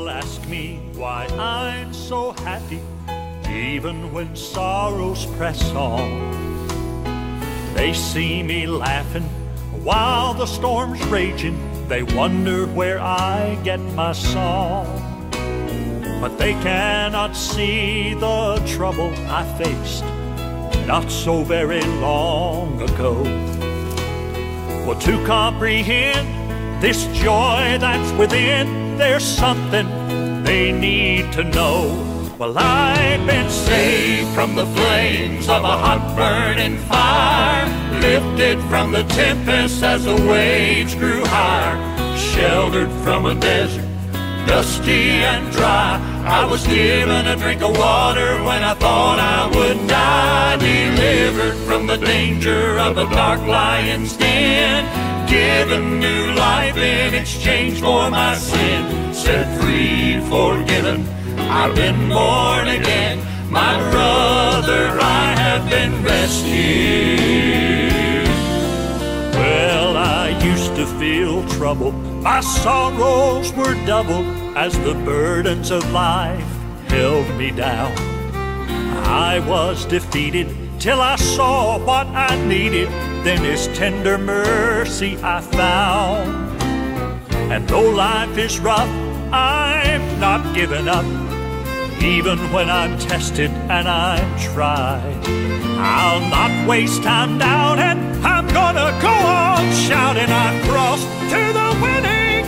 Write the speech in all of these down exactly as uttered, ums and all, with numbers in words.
ask me why I'm so happy, even when sorrows press on. They see me laughing while the storm's raging. They wonder where I get my song. But they cannot see the trouble I faced not so very long ago. Well, to comprehend this joy that's within, there's something they need to know. Well, I've been saved from the flames of a hot burning fire, lifted from the tempest as the waves grew higher, sheltered from a desert, dusty and dry. I was given a drink of water when I thought I would die, delivered from the danger of a dark lion's den, given new life in exchange for my sin, set free, forgiven, I've been born again. My brother, I have been rescued. Well, I used to feel trouble. My sorrows were double as the burdens of life held me down. I was defeated till I saw what I needed. Then His tender mercy I found. And though life is rough, I'm not giving up. Even when I'm tested and I'm tried, I'll not waste time down, and I'm gonna go on shouting. I crossed to the winning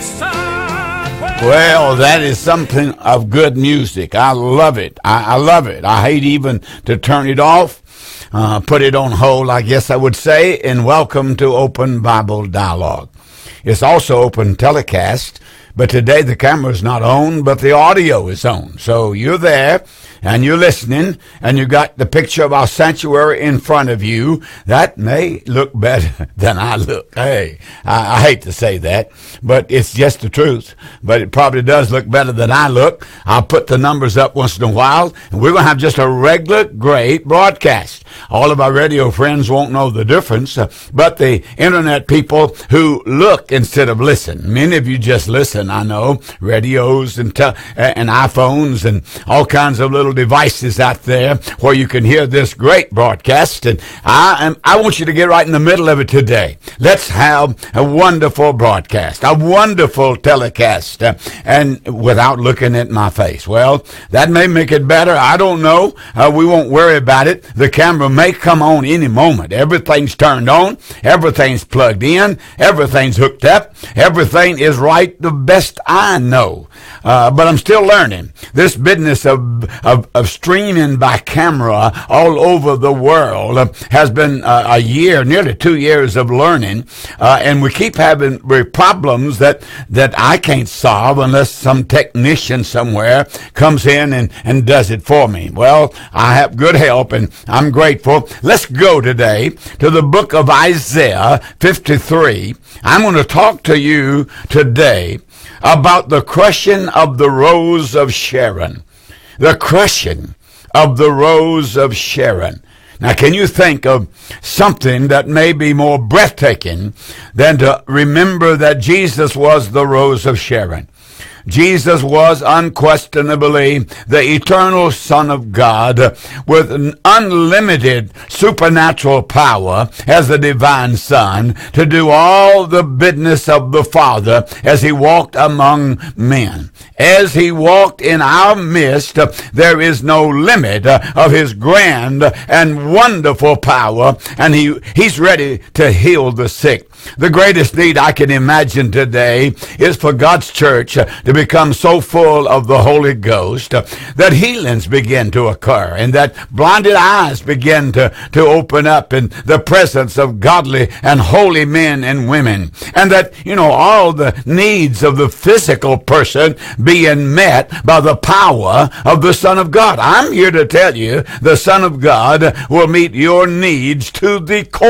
side. Well, well, that is something of good music. I love it. I, I love it. I hate even to turn it off, uh, put it on hold, I guess I would say, and welcome to Open Bible Dialogue. It's also open telecast. But today the camera's not on, but the audio is on. So you're there and you're listening and you got the picture of our sanctuary in front of you. That may look better than I look. Hey, I, I hate to say that, but it's just the truth. But it probably does look better than I look. I'll put the numbers up once in a while, and we're going to have just a regular, great broadcast. All of our radio friends won't know the difference, uh, but the internet people who look instead of listen. Many of you just listen. I know, radios and te- and iPhones and all kinds of little devices out there where you can hear this great broadcast. And I am, I want you to get right in the middle of it today. Let's have a wonderful broadcast, a wonderful telecast, uh, and without looking at my face. Well, that may make it better. I don't know. Uh, we won't worry about it. The camera may come on any moment. Everything's turned on. Everything's plugged in. Everything's hooked up. Everything is right the best I know, uh, but I'm still learning this business of, of of streaming by camera all over the world. Uh, has been uh, a year, nearly two years of learning, uh, and we keep having problems that that I can't solve unless some technician somewhere comes in and and does it for me. Well, I have good help, and I'm grateful. Let's go today to the book of Isaiah fifty-three. I'm going to talk to you today about the crushing of the rose of Sharon. The crushing of the rose of Sharon. Now, can you think of something that may be more breathtaking than to remember that Jesus was the rose of Sharon? Jesus was unquestionably the eternal Son of God with an unlimited supernatural power as the divine Son to do all the business of the Father as he walked among men. As he walked in our midst, there is no limit of his grand and wonderful power, and he, he's ready to heal the sick. The greatest need I can imagine today is for God's church to become so full of the Holy Ghost that healings begin to occur and that blinded eyes begin to, to open up in the presence of godly and holy men and women, and that, you know, all the needs of the physical person being met by the power of the Son of God. I'm here to tell you the Son of God will meet your needs to the core.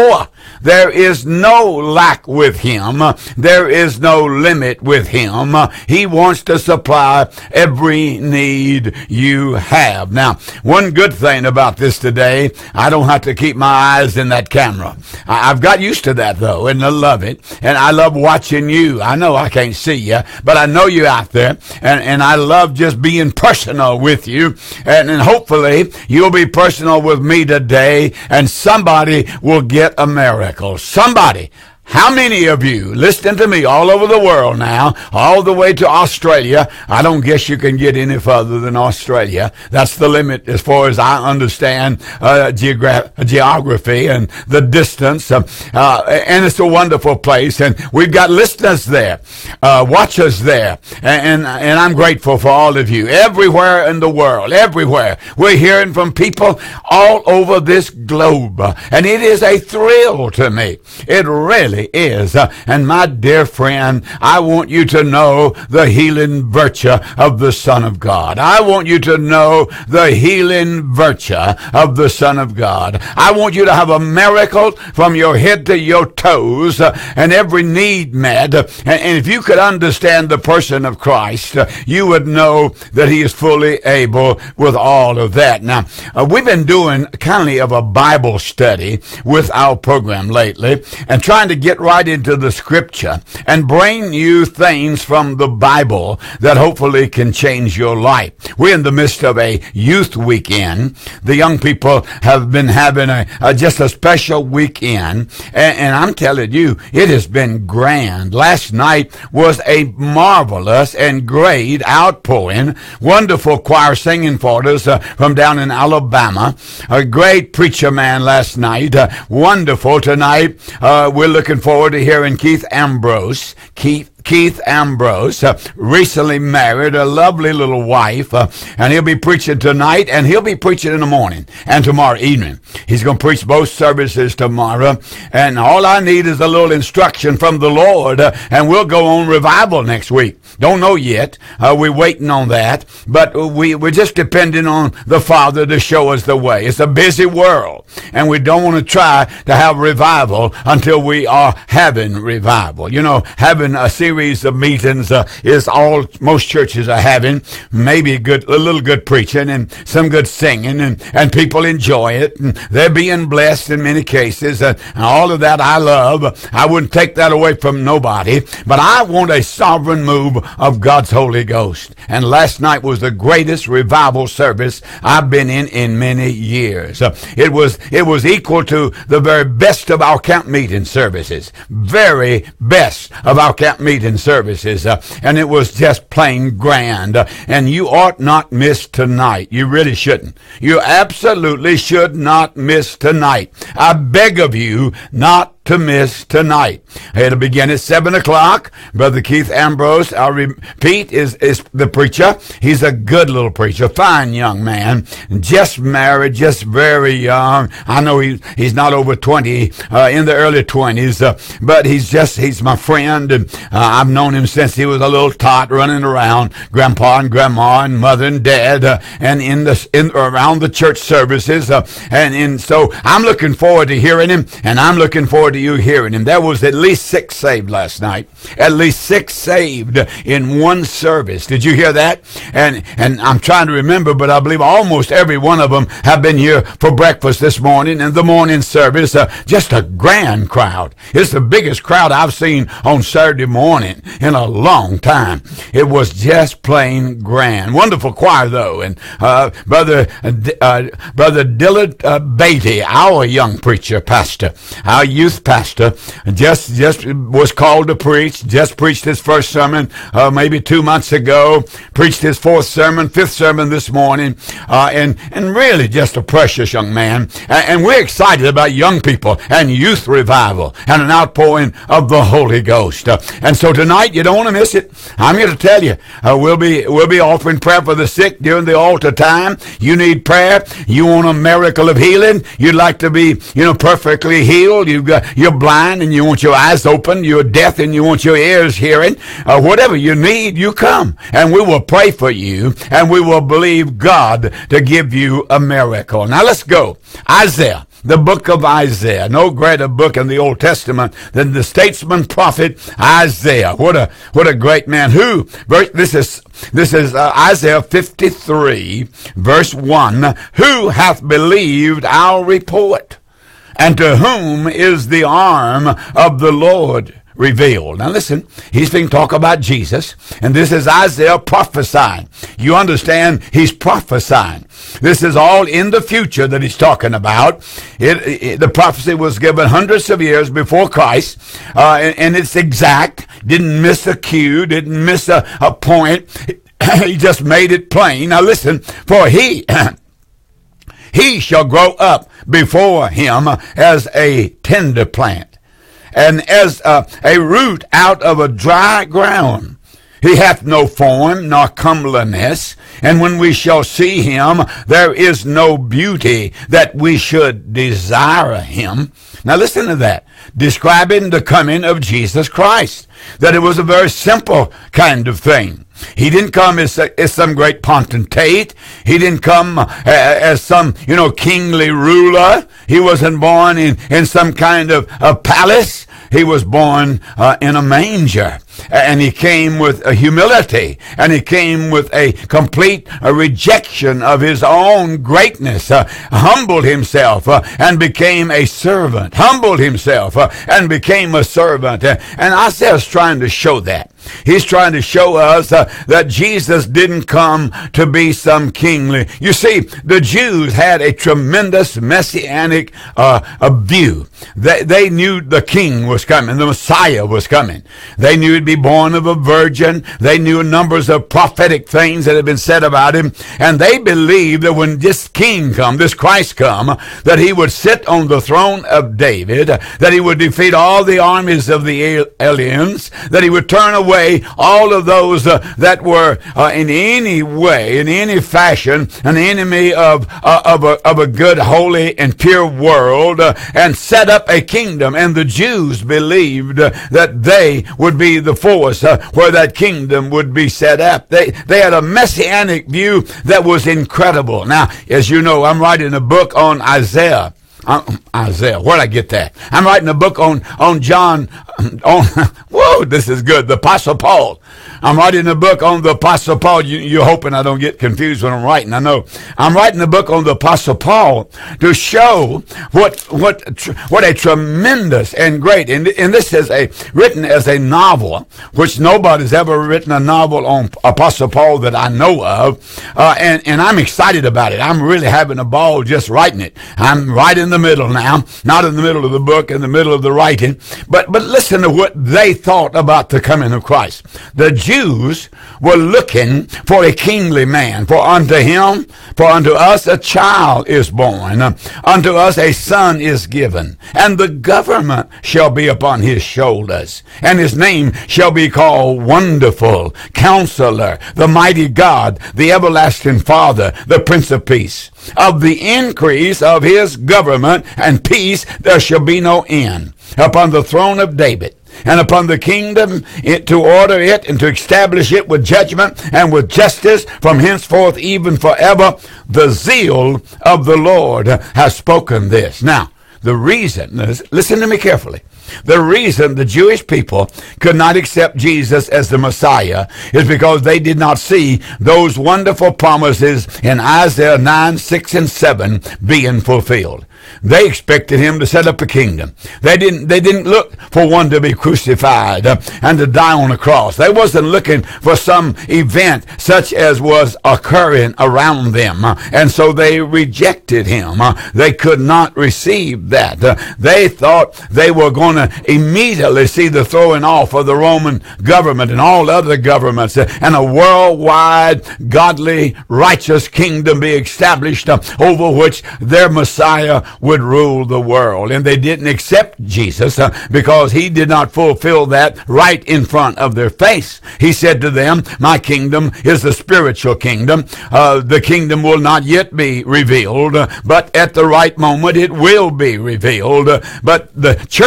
There is no lack with him. There is no limit with him. He wants to supply every need you have. Now, one good thing about this today, I don't have to keep my eyes in that camera. I've got used to that, though, and I love it. And I love watching you. I know I can't see you, but I know you're out there. And, and I love just being personal with you. And, and hopefully you'll be personal with me today, and somebody will get a miracle. Somebody. How many of you, listen to me, all over the world now, all the way to Australia? I don't guess you can get any further than Australia. That's the limit as far as I understand uh, geogra- geography and the distance. Uh, uh, and it's a wonderful place. And we've got listeners there, uh, watchers there. And, and, and I'm grateful for all of you. Everywhere in the world, everywhere. We're hearing from people all over this globe. And it is a thrill to me. It really is. Uh, and my dear friend, I want you to know the healing virtue of the Son of God. I want you to know the healing virtue of the Son of God. I want you to have a miracle from your head to your toes, uh, and every need met. Uh, and, and if you could understand the person of Christ, uh, you would know that he is fully able with all of that. Now, uh, we've been doing kind of a Bible study with our program lately and trying to get right into the scripture and bring you things from the Bible that hopefully can change your life. We're in the midst of a youth weekend. The young people have been having a, a just a special weekend, and, and I'm telling you, it has been grand. Last night was a marvelous and great outpouring. Wonderful choir singing for us uh, from down in Alabama. A great preacher man last night. Uh, wonderful tonight. Uh, we're looking forward to hearing Keith Ambrose. Keith Keith Ambrose, uh, recently married, a lovely little wife, uh, and he'll be preaching tonight, and he'll be preaching in the morning and tomorrow evening. He's going to preach both services tomorrow, and all I need is a little instruction from the Lord, uh, and we'll go on revival next week. Don't know yet. Uh, we're waiting on that, but we, we're just depending on the Father to show us the way. It's a busy world, and we don't want to try to have revival until we are having revival. You know, having a series of meetings uh, is all most churches are having. Maybe good, a little good preaching and some good singing, and, and people enjoy it, and they're being blessed in many cases, uh, and all of that I love. I wouldn't take that away from nobody, but I want a sovereign move of God's Holy Ghost. And last night was the greatest revival service I've been in in many years. Uh, it was it was equal to the very best of our camp meeting services, very best of our camp meeting services, uh, and it was just plain grand. Uh, and you ought not miss tonight. You really shouldn't. You absolutely should not miss tonight. I beg of you not to miss tonight. It'll begin at seven o'clock. Brother Keith Ambrose, I'll repeat, is, is the preacher. He's a good little preacher, fine young man, just married, just very young. I know he, he's not over twenty, uh, in the early twenties, uh, but he's just, he's my friend, and uh, I've known him since he was a little tot running around, grandpa and grandma and mother and dad, uh, and in the, in, around the church services, uh, and, and so I'm looking forward to hearing him, and I'm looking forward to you hearing him. There was at least six saved last night. At least six saved in one service. Did you hear that? And and I'm trying to remember, but I believe almost every one of them have been here for breakfast this morning in the morning service. Uh, just a grand crowd. It's the biggest crowd I've seen on Saturday morning in a long time. It was just plain grand. Wonderful choir though, and uh, brother uh, brother Dillard uh, Beatty, our young preacher pastor, our youth pastor, just just was called to preach, just preached his first sermon uh, maybe two months ago, preached his fourth sermon, fifth sermon this morning, uh, and, and really just a precious young man. And, and we're excited about young people and youth revival and an outpouring of the Holy Ghost. Uh, and so tonight, you don't want to miss it. I'm here to tell you, uh, we'll be we'll be offering prayer for the sick during the altar time. You need prayer. You want a miracle of healing. You'd like to be, you know, perfectly healed. You've got You're blind and you want your eyes open. You're deaf and you want your ears hearing. Uh, whatever you need, you come. And we will pray for you. And we will believe God to give you a miracle. Now let's go. Isaiah the book of Isaiah. No greater book in the Old Testament than the statesman prophet Isaiah. What a what a great man. Who? This is this is uh, Isaiah fifty-three, verse one. Who hath believed our report? And to whom is the arm of the Lord revealed? Now listen, he's being talk about Jesus, and this is Isaiah prophesying. You understand, he's prophesying. This is all in the future that he's talking about. It, it, the prophecy was given hundreds of years before Christ, uh, and, and it's exact. Didn't miss a cue, didn't miss a, a point. He just made it plain. Now listen, for he... He shall grow up before him as a tender plant, and as a, a root out of a dry ground. He hath no form nor comeliness, and when we shall see him, there is no beauty that we should desire him. Now listen to that. Describing the coming of Jesus Christ. That it was a very simple kind of thing. He didn't come as, as some great potentate. He didn't come uh, as some, you know, kingly ruler. He wasn't born in, in some kind of a palace. He was born uh, in a manger. And he came with a humility, and he came with a complete a rejection of his own greatness, uh, humbled himself uh, and became a servant, humbled himself uh, and became a servant. Uh, and Isaiah's trying to show that. He's trying to show us uh, that Jesus didn't come to be some kingly. You see, the Jews had a tremendous messianic uh, a view. They, they knew the king was coming, the Messiah was coming. They knew he'd be born of a virgin. They knew numbers of prophetic things that had been said about him. And they believed that when this king come, this Christ come, that he would sit on the throne of David, that he would defeat all the armies of the aliens, that he would turn away all of those uh, that were uh, in any way, in any fashion, an enemy of uh, of, a, of a good, holy, and pure world, uh, and set up a kingdom. And the Jews believed uh, that they would be the force uh, where that kingdom would be set up. They they had a messianic view that was incredible. Now, as you know, I'm writing a book on Isaiah. Uh, Isaiah, where'd I get that? I'm writing a book on on John. On whoa, this is good. The Apostle Paul. I'm writing a book on the Apostle Paul. You, you're hoping I don't get confused when I'm writing. I know. I'm writing a book on the Apostle Paul to show what what what a tremendous and great. And, and this is a written as a novel, which nobody's ever written a novel on Apostle Paul that I know of. Uh, and and I'm excited about it. I'm really having a ball just writing it. I'm right in the middle now, not in the middle of the book, in the middle of the writing. But but listen to what they thought about the coming of Christ. The Jews were looking for a kingly man. For unto him, for unto us a child is born, unto us a son is given, and the government shall be upon his shoulders, and his name shall be called Wonderful, Counselor, the Mighty God, the Everlasting Father, the Prince of Peace. Of the increase of his government and peace there shall be no end upon the throne of David, and upon the kingdom, it, to order it and to establish it with judgment and with justice from henceforth even forever. The zeal of the Lord has spoken this. Now, the reason, listen to me carefully, the reason the Jewish people could not accept Jesus as the Messiah is because they did not see those wonderful promises in Isaiah nine, six, and seven being fulfilled. They expected him to set up a kingdom. They didn't, they didn't look for one to be crucified uh, and to die on a cross. They wasn't looking for some event such as was occurring around them. Uh, and so they rejected him. Uh, they could not receive that. Uh, they thought they were going to immediately see the throwing off of the Roman government and all other governments uh, and a worldwide, godly, righteous kingdom be established uh, over which their Messiah would rule the world. And they didn't accept Jesus uh, because he did not fulfill that right in front of their face. He said to them, my kingdom is the spiritual kingdom. Uh, the kingdom will not yet be revealed, uh, but at the right moment it will be revealed. Uh, but the church age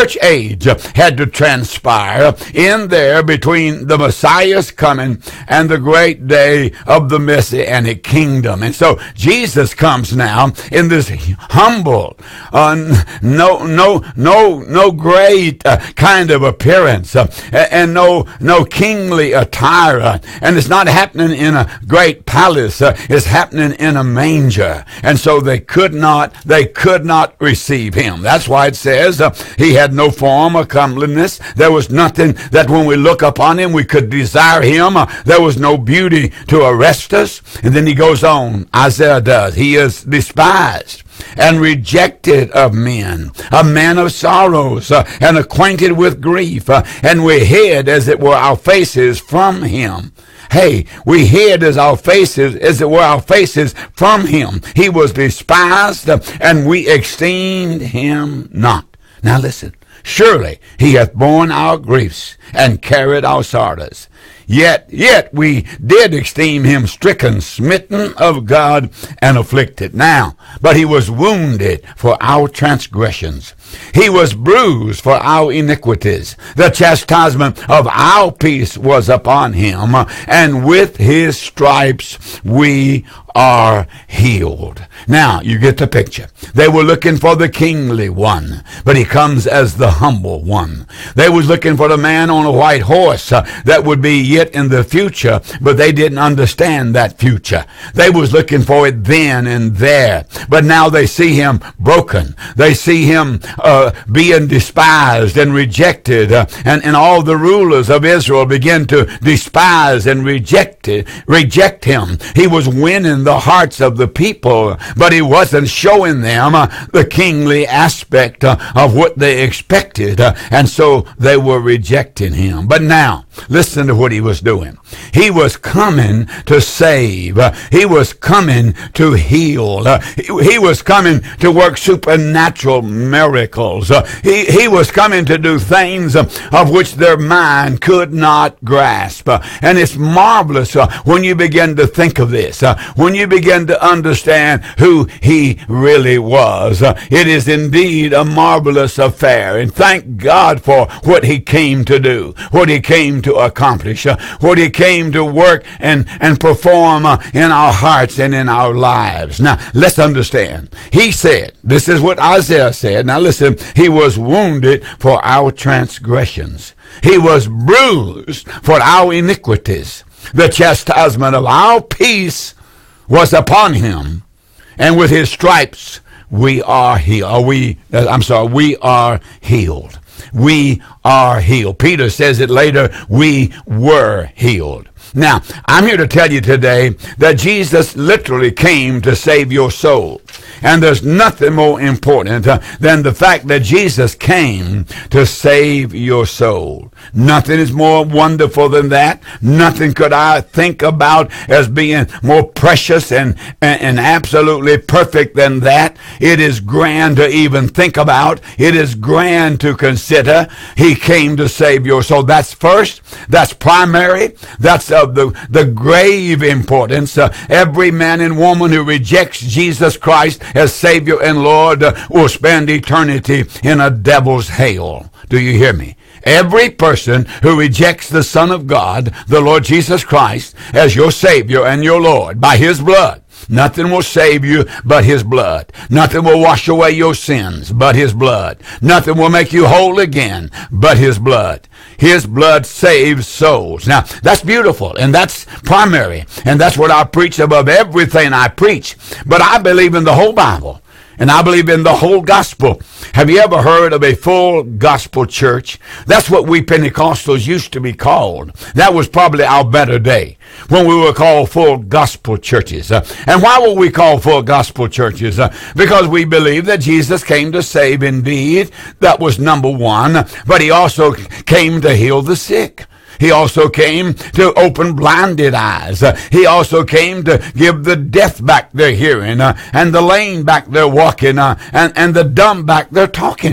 stage uh, had to transpire in there between the Messiah's coming and the great day of the Messianic kingdom. And so Jesus comes now in this humble, uh, no, no, no, no great uh, kind of appearance, uh, and no, no kingly attire. Uh, and it's not happening in a great palace. Uh, it's happening in a manger. And so they could not, they could not receive him. That's why it says uh, he had no form or comeliness. There was nothing that when we look upon him, we could desire him. Uh, there was no beauty to arrest us. And then he goes on, Isaiah does. He is despised and rejected of men, a man of sorrows, uh, and acquainted with grief, uh, and we hid as it were our faces from him. Hey, we hid as our faces, as it were our faces from him. He was despised, uh, and we esteemed him not. Now listen, surely he hath borne our griefs and carried our sorrows. Yet, yet we did esteem him stricken, smitten of God, and afflicted. Now, but he was wounded for our transgressions. He was bruised for our iniquities. The chastisement of our peace was upon him, and with his stripes we are healed. Now, you get the picture. They were looking for the kingly one, but he comes as the humble one. They was looking for the man on a white horse uh, that would be yet in the future, but they didn't understand that future. They was looking for it then and there, but now they see him broken. They see him uh, being despised and rejected, uh, and, and all the rulers of Israel begin to despise and reject it, reject him. He was winning the hearts of the people, but he wasn't showing them uh, the kingly aspect uh, of what they expected, uh, and so they were rejecting him. But now, listen to what he was doing. He was coming to save. Uh, he was coming to heal. Uh, he, he was coming to work supernatural miracles. Uh, he, he was coming to do things uh, of which their mind could not grasp. Uh, and it's marvelous uh, when you begin to think of this, uh, when you begin to understand who he really was. Uh, it is indeed a marvelous affair. And thank God for what he came to do, what he came to accomplish, uh, what he came to work and, and perform uh, in our hearts and in our lives. Now, let's understand. He said, this is what Isaiah said. Now listen, he was wounded for our transgressions. He was bruised for our iniquities. The chastisement of our peace was upon him, and with his stripes we are healed. We, I'm sorry, we are healed. We are healed. Peter says it later, we were healed. Now, I'm here to tell you today that Jesus literally came to save your soul. And there's nothing more important uh, than the fact that Jesus came to save your soul. Nothing is more wonderful than that. Nothing could I think about as being more precious and, and, and absolutely perfect than that. It is grand to even think about. It is grand to consider. He came to save your soul. That's first. That's primary. That's of the, the grave importance. Uh, every man and woman who rejects Jesus Christ as Savior and Lord uh, will spend eternity in a devil's hell. Do you hear me? Every person who rejects the Son of God, the Lord Jesus Christ, as your Savior and your Lord by his blood, nothing will save you but his blood. Nothing will wash away your sins but his blood. Nothing will make you whole again but his blood. His blood saves souls. Now, that's beautiful, and that's primary, and that's what I preach above everything I preach. But I believe in the whole Bible, and I believe in the whole gospel. Have you ever heard of a full gospel church? That's what we Pentecostals used to be called. That was probably our better day, when we were called full gospel churches. Uh, and why were we called full gospel churches? Uh, because we believe that Jesus came to save indeed. That was number one. But he also came to heal the sick. He also came to open blinded eyes. Uh, he also came to give the deaf back their hearing, uh, and the lame back their walking, uh, and, and the dumb back their talking.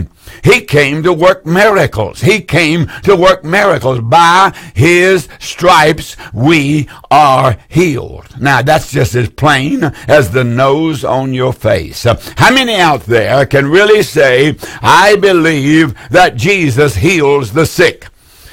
He came to work miracles. He came to work miracles. By his stripes we are healed. Now that's just as plain as the nose on your face. How many out there can really say, I believe that Jesus heals the sick?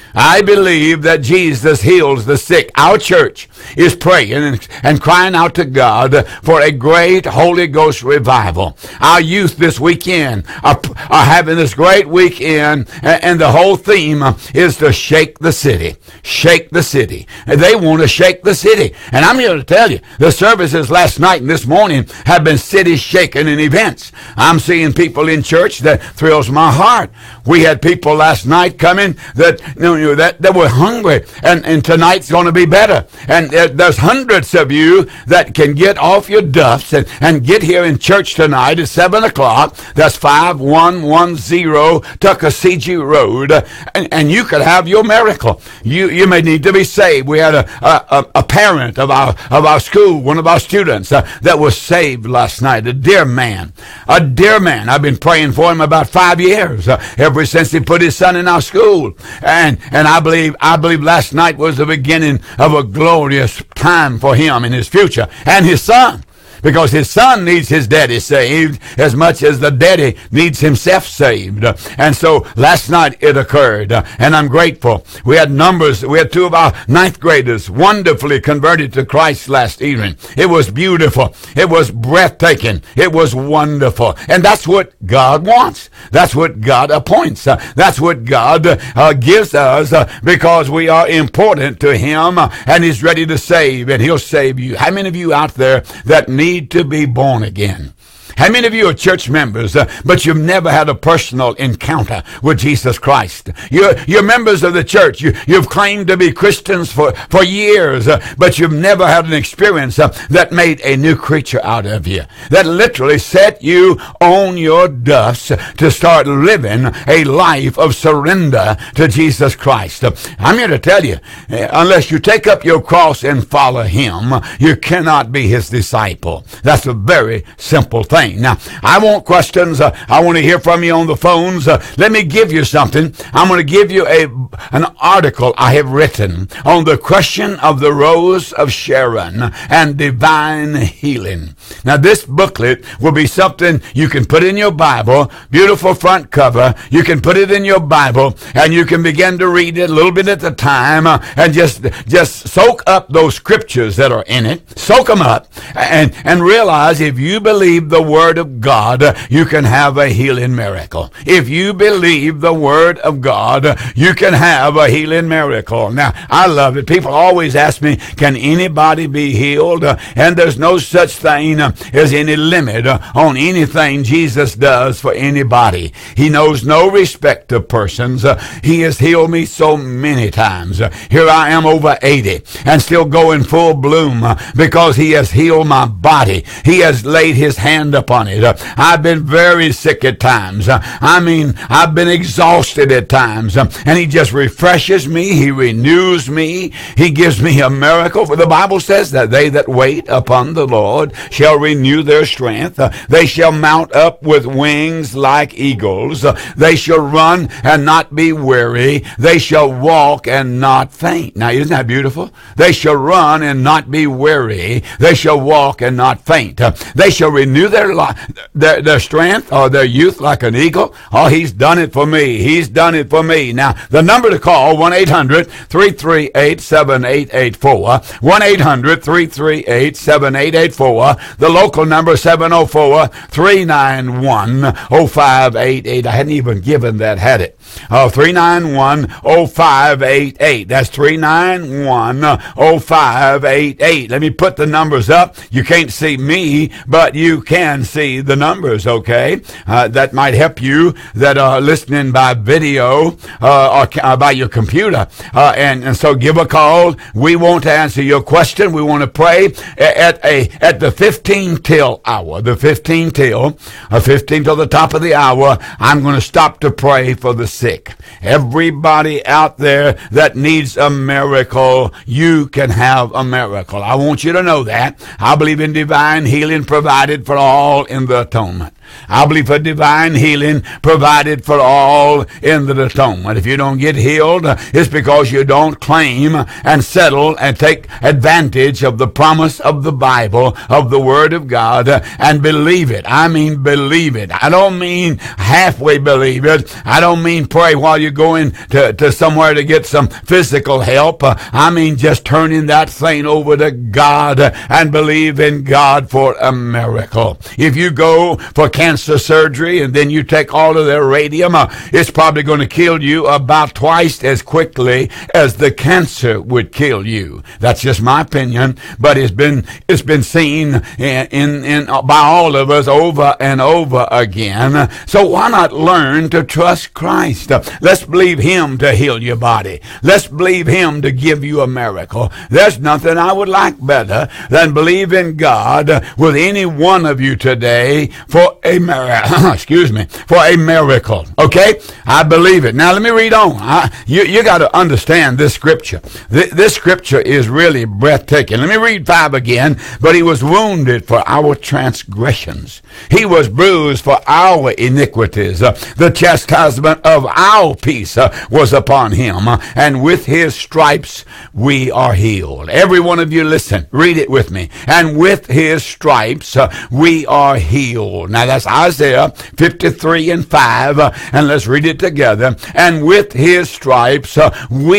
I believe that Jesus heals the sick. Our church is praying and, and crying out to God for a great Holy Ghost revival. Our youth this weekend are, are having this great weekend, and, and the whole theme is to shake the city. Shake the city. And they want to shake the city. And I'm here to tell you, the services last night and this morning have been city shaking in events. I'm seeing people in church that thrills my heart. We had people last night coming that, you know, that, that were hungry, and, and tonight's going to be better. And there, there's hundreds of you that can get off your duffs and, and get here in church tonight at seven o'clock. That's five one one zero Tuckasegee Road, and, and you could have your miracle. You you may need to be saved. We had a a, a parent of our of our school, one of our students, uh, that was saved last night. A dear man, a dear man. I've been praying for him about five years, uh, ever since he put his son in our school, and. And I believe I believe last night was the beginning of a glorious time for him in his future and his son. Because his son needs his daddy saved as much as the daddy needs himself saved. And so last night it occurred, and I'm grateful. We had numbers, we had two of our ninth graders wonderfully converted to Christ last evening. It was beautiful. It was breathtaking. It was wonderful. And that's what God wants. That's what God appoints. Uh, that's what God uh, gives us uh, because we are important to him, uh, and he's ready to save, and he'll save you. How many of you out there that need Need to be born again? How many of you are church members, uh, but you've never had a personal encounter with Jesus Christ? You're, you're members of the church. You, you've claimed to be Christians for, for years, uh, but you've never had an experience uh, that made a new creature out of you, that literally set you on your duffs to start living a life of surrender to Jesus Christ. Uh, I'm here to tell you, uh, unless you take up your cross and follow him, you cannot be his disciple. That's a very simple thing. Now, I want questions. Uh, I want to hear from you on the phones. Uh, let me give you something. I'm going to give you a an article I have written on the question of the Rose of Sharon and divine healing. Now, this booklet will be something you can put in your Bible, beautiful front cover. You can put it in your Bible, and you can begin to read it a little bit at a time, uh, and just just soak up those scriptures that are in it. Soak them up, and, and realize if you believe the Word of God, you can have a healing miracle. If you believe the Word of God, you can have a healing miracle. Now, I love it. People always ask me, can anybody be healed? Uh, and there's no such thing uh, as any limit uh, on anything Jesus does for anybody. He knows no respect of persons. Uh, he has healed me so many times. Uh, here I am over eighty and still going full bloom uh, because he has healed my body. He has laid his hand upon it. Uh, I've been very sick at times. Uh, I mean, I've been exhausted at times. Uh, and he just refreshes me. He renews me. He gives me a miracle. For the Bible says that they that wait upon the Lord shall renew their strength. Uh, they shall mount up with wings like eagles. Uh, they shall run and not be weary. They shall walk and not faint. Now, isn't that beautiful? They shall run and not be weary. They shall walk and not faint. Uh, they shall renew their, li- their their strength or their youth like an eagle. Oh, he's done it for me. He's done it for me. Now, the number to call, one eight hundred three three eight seven eight eight four. one eight hundred three three eight seven eight eight four. The local number, seven oh four three nine one oh five eight eight. I hadn't even given that, had it? Oh, three nine one oh five eight eight. That's three nine one oh five eight eight. Let me put the numbers up. You can't see me, but you can see the numbers, okay? Uh, that might help you that are listening by video uh, or uh, by your computer. Uh, and, and so give a call. We want to answer your question. We want to pray at a at the fifteen till hour. The fifteen till, uh, fifteen till the top of the hour, I'm going to stop to pray for the sick. Everybody out there that needs a miracle, you can have a miracle. I want you to know that. I believe in divine healing provided for all in the atonement. I believe for divine healing provided for all in the atonement. If you don't get healed, it's because you don't claim and settle and take advantage of the promise of the Bible, of the Word of God, and believe it. I mean believe it. I don't mean halfway believe it. I don't mean pray while you're going to, to somewhere to get some physical help. I mean just turning that thing over to God and believe in God for a miracle. If you go for cancer surgery and then you take all of their radium, uh, it's probably going to kill you about twice as quickly as the cancer would kill you. That's just my opinion, but it's been it's been seen in, in, in by all of us over and over again. So why not learn to trust Christ? Uh, let's believe Him to heal your body. Let's believe Him to give you a miracle. There's nothing I would like better than believe in God uh, with any one of you today for a miracle. Excuse me, for a miracle. Okay, I believe it. Now let me read on. I, you you got to understand this scripture. Th- this scripture is really breathtaking. Let me read five again. But He was wounded for our transgressions. He was bruised for our iniquities. Uh, the chastisement of our peace uh, was upon Him, uh, and with His stripes we are healed. Every one of you listen. Read it with me. And with His stripes uh, we are healed. Now that's Isaiah fifty-three and five, uh, and let's read it together. And with His stripes uh,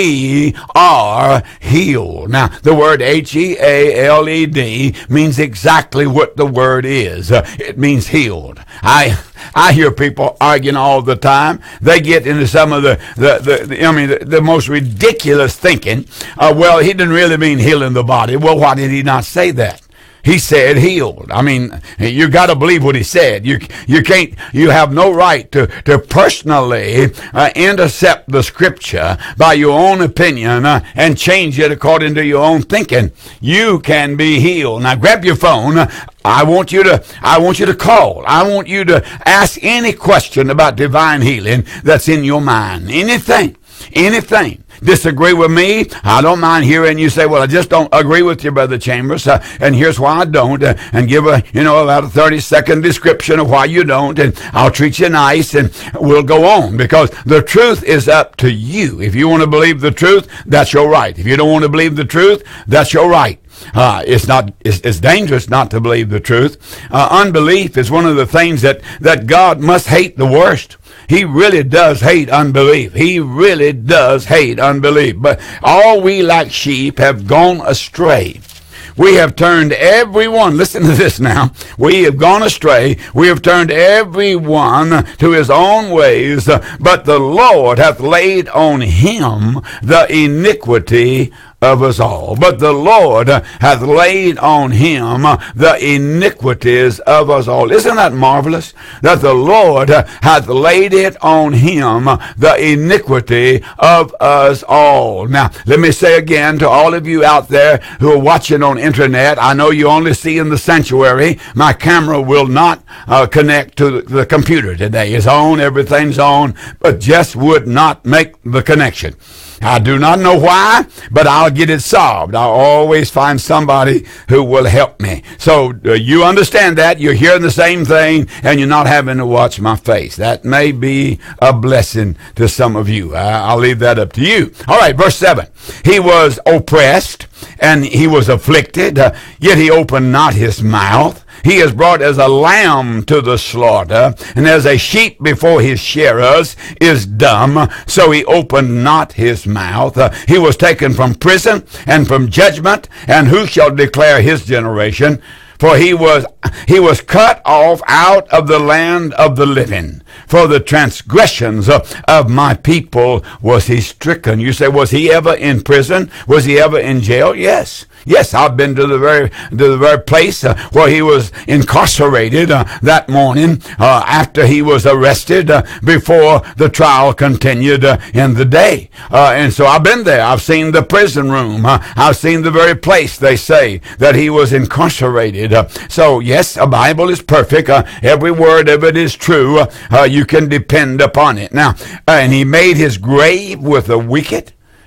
we are healed. Now the word H E A L E D means exactly what the word is. Uh, it means healed. I I hear people arguing all the time. They get into some of the, the, the, the I mean, the, the most ridiculous thinking. Uh, well, He didn't really mean healing the body. Well, why did He not say that? He said healed. I mean, you got to believe what He said. You you can't. You have no right to to personally uh, intercept the Scripture by your own opinion uh, and change it according to your own thinking. You can be healed. Now, grab your phone. I want you to. I want you to call. I want you to ask any question about divine healing that's in your mind. Anything. Anything. Disagree with me? I don't mind hearing you say, well, I just don't agree with you, Brother Chambers, uh, and here's why I don't, uh, and give a, you know, about a thirty-second description of why you don't, and I'll treat you nice, and we'll go on, because the truth is up to you. If you want to believe the truth, that's your right. If you don't want to believe the truth, that's your right. Uh, it's not. It's, it's dangerous not to believe the truth. Uh, unbelief is one of the things that, that God must hate the worst. He really does hate unbelief. He really does hate unbelief. But all we like sheep have gone astray. We have turned everyone, listen to this now, we have gone astray, we have turned everyone to his own ways, but the Lord hath laid on him the iniquity of us all. But the Lord hath laid on him the iniquities of us all. Isn't that marvelous? That the Lord hath laid it on him, the iniquity of us all. Now, let me say again to all of you out there who are watching on internet, I know you only see in the sanctuary. My camera will not uh, connect to the computer today. It's on, everything's on, but just would not make the connection. I do not know why, but I'll get it solved. I'll always find somebody who will help me. So uh, you understand that. You're hearing the same thing, and you're not having to watch my face. That may be a blessing to some of you. Uh, I'll leave that up to you. All right, verse seven. He was oppressed, and he was afflicted, uh, yet he opened not his mouth. He is brought as a lamb to the slaughter, and as a sheep before his shearers is dumb, so he opened not his mouth. Uh, he was taken from prison and from judgment, and who shall declare his generation? For he was he was cut off out of the land of the living. For the transgressions of, of my people was he stricken. You say, was he ever in prison? Was he ever in jail? Yes. Yes, I've been to the very to the very place uh, where he was incarcerated uh, that morning uh, after he was arrested uh, before the trial continued uh, in the day. Uh, and so I've been there. I've seen the prison room. Uh, I've seen the very place they say that he was incarcerated. Uh, so yes, a Bible is perfect. Uh, every word of it is true. Uh, you can depend upon it. Now, uh, and he made his grave with the wicked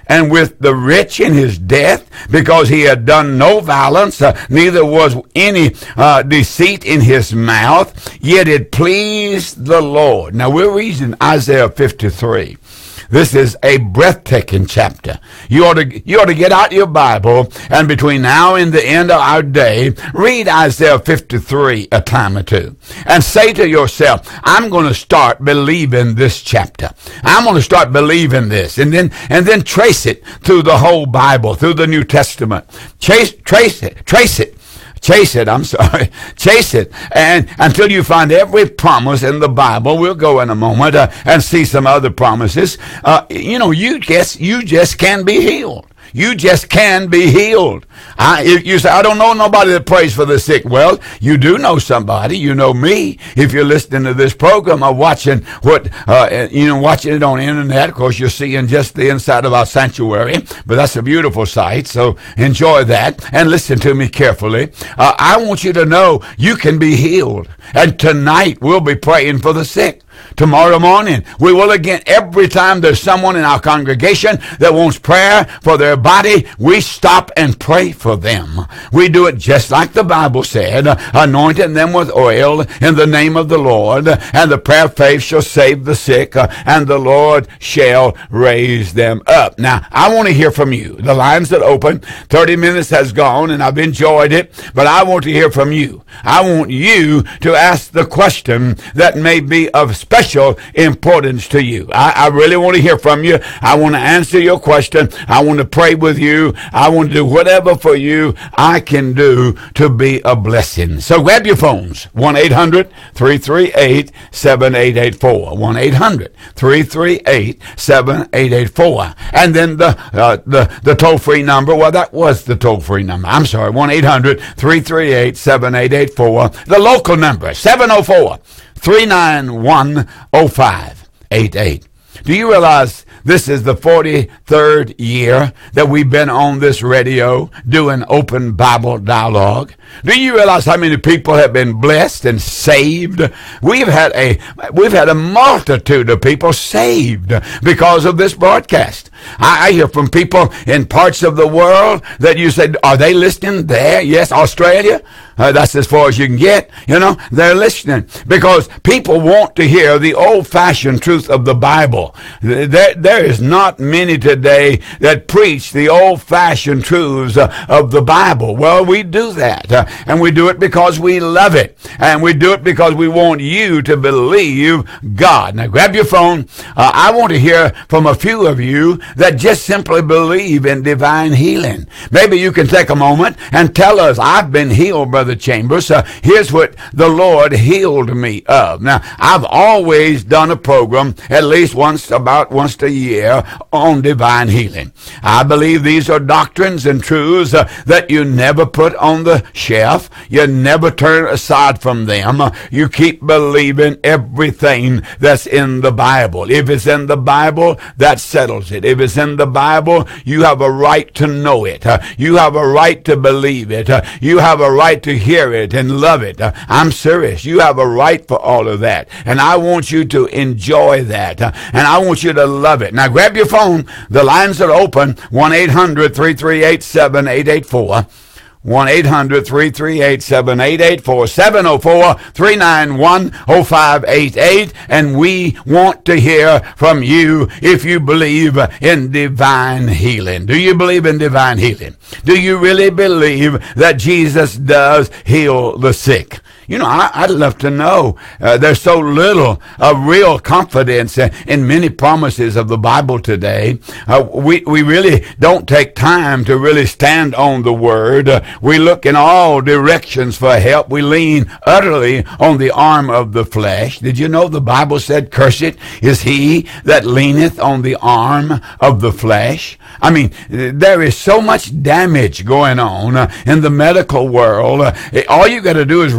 and with the rich in his death, because he had done no violence, uh, neither was any uh, deceit in his mouth, yet it pleased the Lord. Now we're reading Isaiah fifty-three. This is a breathtaking chapter. You ought to, you ought to get out your Bible, and between now and the end of our day, read Isaiah fifty-three a time or two. And say to yourself, I'm going to start believing this chapter. I'm going to start believing this. And then, and then trace it through the whole Bible, through the New Testament. Chase, trace it, trace it. Chase it, I'm sorry. Chase it. And until you find every promise in the Bible, we'll go in a moment uh, and see some other promises. Uh, you know, you just, you just can be healed. You just can be healed. I, you say, I don't know nobody that prays for the sick. Well, you do know somebody. You know me. If you're listening to this program or watching what, uh, you know, watching it on the internet, of course, you're seeing just the inside of our sanctuary, but that's a beautiful sight. So enjoy that and listen to me carefully. Uh, I want you to know you can be healed. And tonight we'll be praying for the sick. Tomorrow morning, we will again. Every time there's someone in our congregation that wants prayer for their body, we stop and pray for them. We do it just like the Bible said, anointing them with oil in the name of the Lord, and the prayer of faith shall save the sick, and the Lord shall raise them up. Now, I want to hear from you. The lines are open. thirty minutes has gone, and I've enjoyed it, but I want to hear from you. I want you to ask the question that may be of special importance to you. I, I really want to hear from you. I want to answer your question. I want to pray with you. I want to do whatever for you I can do to be a blessing. So grab your phones. one eight hundred three three eight seven eight eight four. one eight hundred three three eight seven eight eight four. And then the, uh, the, the toll-free number. Well, that was the toll-free number. I'm sorry. one eight hundred three three eight seven eight eight four. The local number, seven oh four three nine one oh five eight eight. Do you realize this is the forty-third year that we've been on this radio doing open Bible dialogue? Do you realize how many people have been blessed and saved? We've had a we've had a multitude of people saved because of this broadcast. I, I hear from people in parts of the world that you said, are they listening there? Yes, Australia. Uh, that's as far as you can get. You know, they're listening because people want to hear the old-fashioned truth of the Bible. There, there is not many today that preach the old-fashioned truths uh, of the Bible. Well, we do that, uh, and we do it because we love it, and we do it because we want you to believe God. Now, grab your phone. Uh, I want to hear from a few of you that just simply believe in divine healing. Maybe you can take a moment and tell us, I've been healed, Brother Chambers. Uh, here's what the Lord healed me of. Now, I've always done a program at least once, about once a year, on divine healing. I believe these are doctrines and truths uh, that you never put on the shelf. You never turn aside from them. Uh, you keep believing everything that's in the Bible. If it's in the Bible, that settles it. If it's in the Bible, you have a right to know it. Uh, you have a right to believe it. Uh, you have a right to hear it and love it. Uh, I'm serious. You have a right for all of that. And I want you to enjoy that. Uh, and I want you to love it. Now grab your phone. The lines are open. one eight hundred three three eight seven eight eight four. one eight hundred three three eight seven eight eight four. seven oh four three nine one oh five eight eight. And we want to hear from you if you believe in divine healing. Do you believe in divine healing? Do you really believe that Jesus does heal the sick? You know, I, I'd love to know. Uh, there's so little of real confidence in, in many promises of the Bible today. Uh, we, we really don't take time to really stand on the Word. Uh, we look in all directions for help. We lean utterly on the arm of the flesh. Did you know the Bible said, cursed is he that leaneth on the arm of the flesh? I mean, there is so much damage going on uh, in the medical world. Uh, all you got to do is read the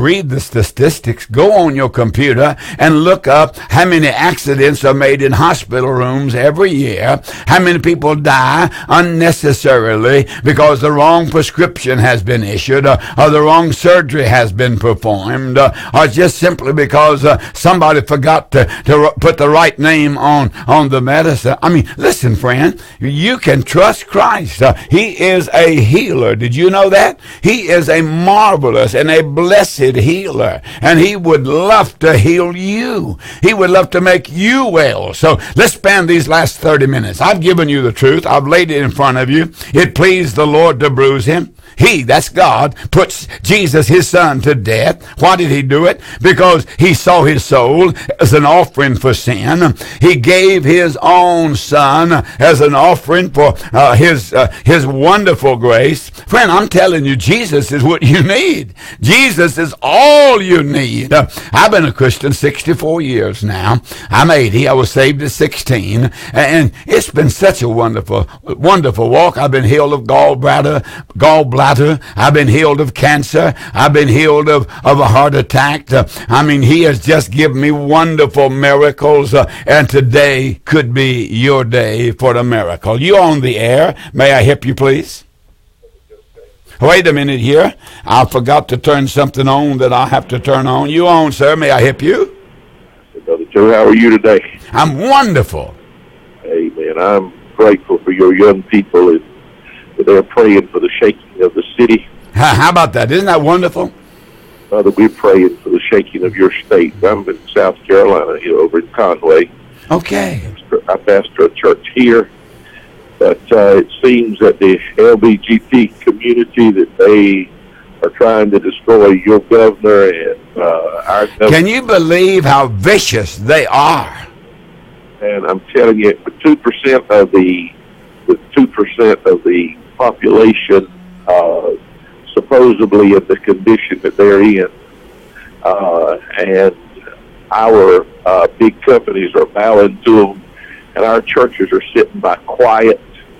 statistics. Go on your computer and look up how many accidents are made in hospital rooms every year, how many people die unnecessarily because the wrong prescription has been issued, or, or the wrong surgery has been performed, uh, or just simply because uh, somebody forgot to, to put the right name on, on the medicine. I mean, listen, friend, you can trust Christ. Uh, he is a healer. Did you know that? He is a marvelous and a blessed healer, and he would love to heal you. He would love to make you well. So let's spend these last thirty minutes. I've given you the truth. I've laid it in front of you. It pleased the Lord to bruise him. He, that's God, puts Jesus, his son, to death. Why did he do it? Because he saw his soul as an offering for sin. He gave his own son as an offering for uh, his uh, his wonderful grace. Friend, I'm telling you, Jesus is what you need. Jesus is all you need. Uh, I've been a Christian sixty-four years now. I'm eighty. I was saved at sixteen. And it's been such a wonderful, wonderful walk. I've been healed of gallbladder, gallbladder. I've been healed of cancer. I've been healed of, of a heart attack. Uh, I mean, he has just given me wonderful miracles, uh, and today could be your day for the miracle. You on the air. May I help you, please? Wait a minute here. I forgot to turn something on that I have to turn on. You on, sir. May I help you? Brother Joe, how are you today? I'm wonderful. Amen. I'm grateful for your young people, and they're praying for the shaking of the city. How about that? Isn't that wonderful? Father, we're praying for the shaking of your state. I'm in South Carolina, here over in Conway. Okay. I pastor a church here, but uh, it seems that the L G B T community, that they are trying to destroy your governor and uh, our governor. Can you believe how vicious they are? And I'm telling you, for two percent of the, with two percent of the population uh, supposedly in the condition that they're in, uh, and our uh, big companies are bowing to them, and our churches are sitting by quiet,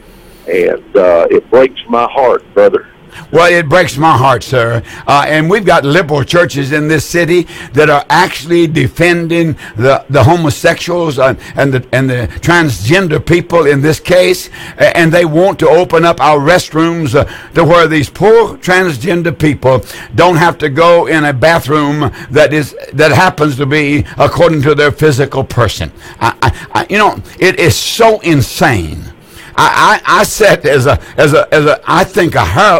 and uh, it breaks my heart, brother. Well, it breaks my heart, sir. Uh, and we've got liberal churches in this city that are actually defending the, the homosexuals and, and, the, and the transgender people in this case. And they want to open up our restrooms uh, to where these poor transgender people don't have to go in a bathroom that is that happens to be according to their physical person. I, I, I, you know, it is so insane. I, I, I said as a as a as a I think a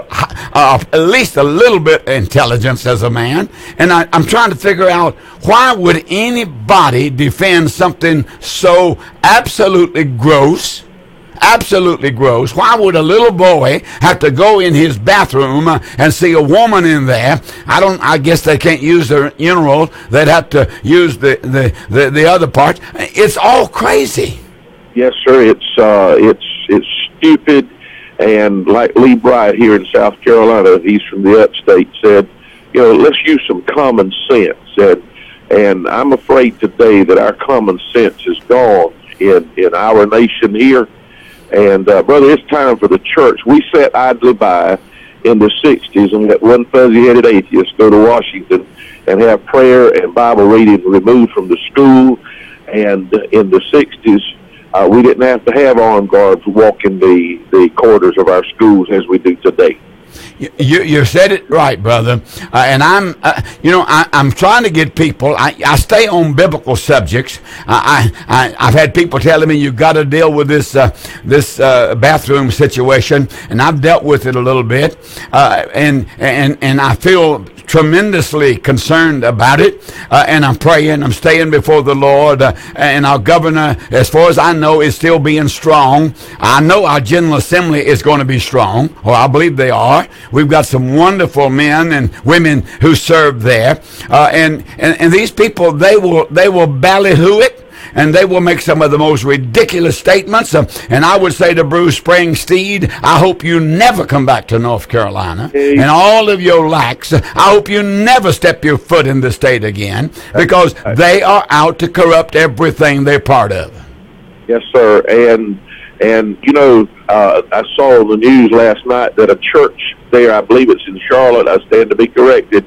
uh, at least a little bit of intelligence as a man, and I, I'm trying to figure out why would anybody defend something so absolutely gross, absolutely gross. Why would a little boy have to go in his bathroom and see a woman in there? I don't. I guess they can't use their urinal. They'd have to use the the the, the other part. It's all crazy. Yes, sir. It's uh, it's it's stupid, and like Lee Bright here in South Carolina, he's from the upstate, said, you know, let's use some common sense, and and I'm afraid today that our common sense is gone in in our nation here, and uh, brother, it's time for the church. We sat idly by in the sixties and let one fuzzy-headed atheist go to Washington and have prayer and Bible reading removed from the school, and in the sixties. Uh, we didn't have to have armed guards walking the, the corridors of our schools as we do today. You, you said it right, brother. Uh, and I'm, uh, you know, I, I'm trying to get people. I, I stay on biblical subjects. Uh, I, I, I've had people telling me you've got to deal with this, uh, this uh, bathroom situation, and I've dealt with it a little bit. Uh, and and and I feel tremendously concerned about it, uh, and I'm praying. I'm staying before the Lord, uh, and our governor, as far as I know, is still being strong. I know our General Assembly is going to be strong, or I believe they are. We've got some wonderful men and women who serve there, uh, and, and and these people, they will they will ballyhoo it. And they will make some of the most ridiculous statements. Uh, and I would say to Bruce Springsteen, I hope you never come back to North Carolina. Hey. And all of your lacks, I hope you never step your foot in the state again, because they are out to corrupt everything they're part of. Yes, sir. And, and you know, uh, I saw on the news last night that a church there, I believe it's in Charlotte, I stand to be corrected,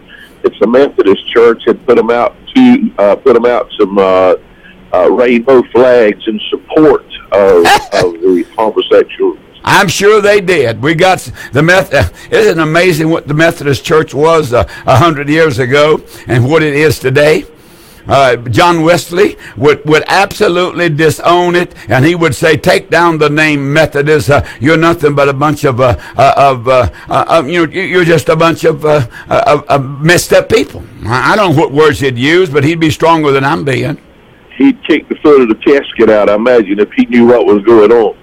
It's a Methodist church had put them out to uh, put them out some uh, uh, rainbow flags in support of, of the homosexual. I'm sure they did. We got the Meth. Uh, isn't it amazing what the Methodist Church was a uh, hundred years ago and what it is today? Uh, John Wesley would, would absolutely disown it, and he would say, "Take down the name Methodist. Uh, you're nothing but a bunch of uh, uh, of uh, uh, you know, you're just a bunch of uh, uh, uh, messed up people." I don't know what words he'd use, but he'd be stronger than I'm being. He'd kick the foot of the casket out, I imagine, if he knew what was going on.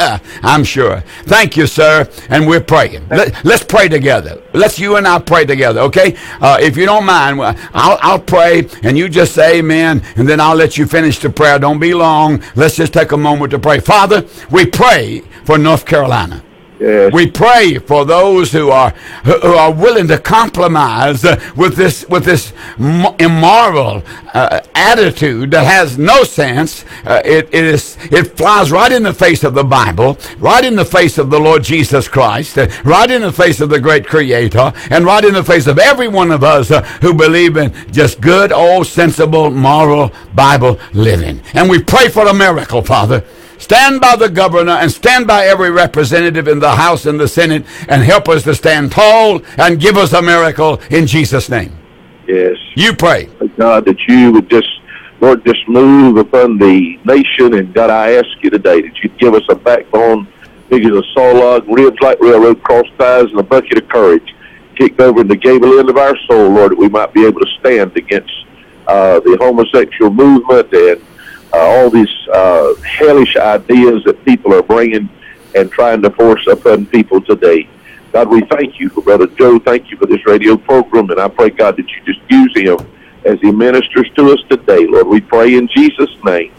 I'm sure. Thank you, sir. And we're praying. Let, let's pray together. Let's you and I pray together, okay? Uh, if you don't mind, I'll, I'll pray, and you just say amen, and then I'll let you finish the prayer. Don't be long. Let's just take a moment to pray. Father, we pray for North Carolina. Yes. We pray for those who are who are willing to compromise uh, with this with this immoral uh, attitude that has no sense. Uh, it, it is it flies right in the face of the Bible, right in the face of the Lord Jesus Christ, uh, right in the face of the great Creator, and right in the face of every one of us uh, who believe in just good, old, sensible, moral Bible living. And we pray for a miracle, Father. Stand by the governor and stand by every representative in the House and the Senate and help us to stand tall and give us a miracle in Jesus' name. Yes. You pray. God, that you would just, Lord, just move upon the nation. And God, I ask you today that you'd give us a backbone big as a saw log, ribs like railroad cross ties, and a bucket of courage kicked over in the gable end of our soul, Lord, that we might be able to stand against uh, the homosexual movement and Uh, all these uh, hellish ideas that people are bringing and trying to force upon people today. God, we thank you for Brother Joe. Thank you for this radio program, and I pray, God, that you just use him as he ministers to us today. Lord, we pray in Jesus' name.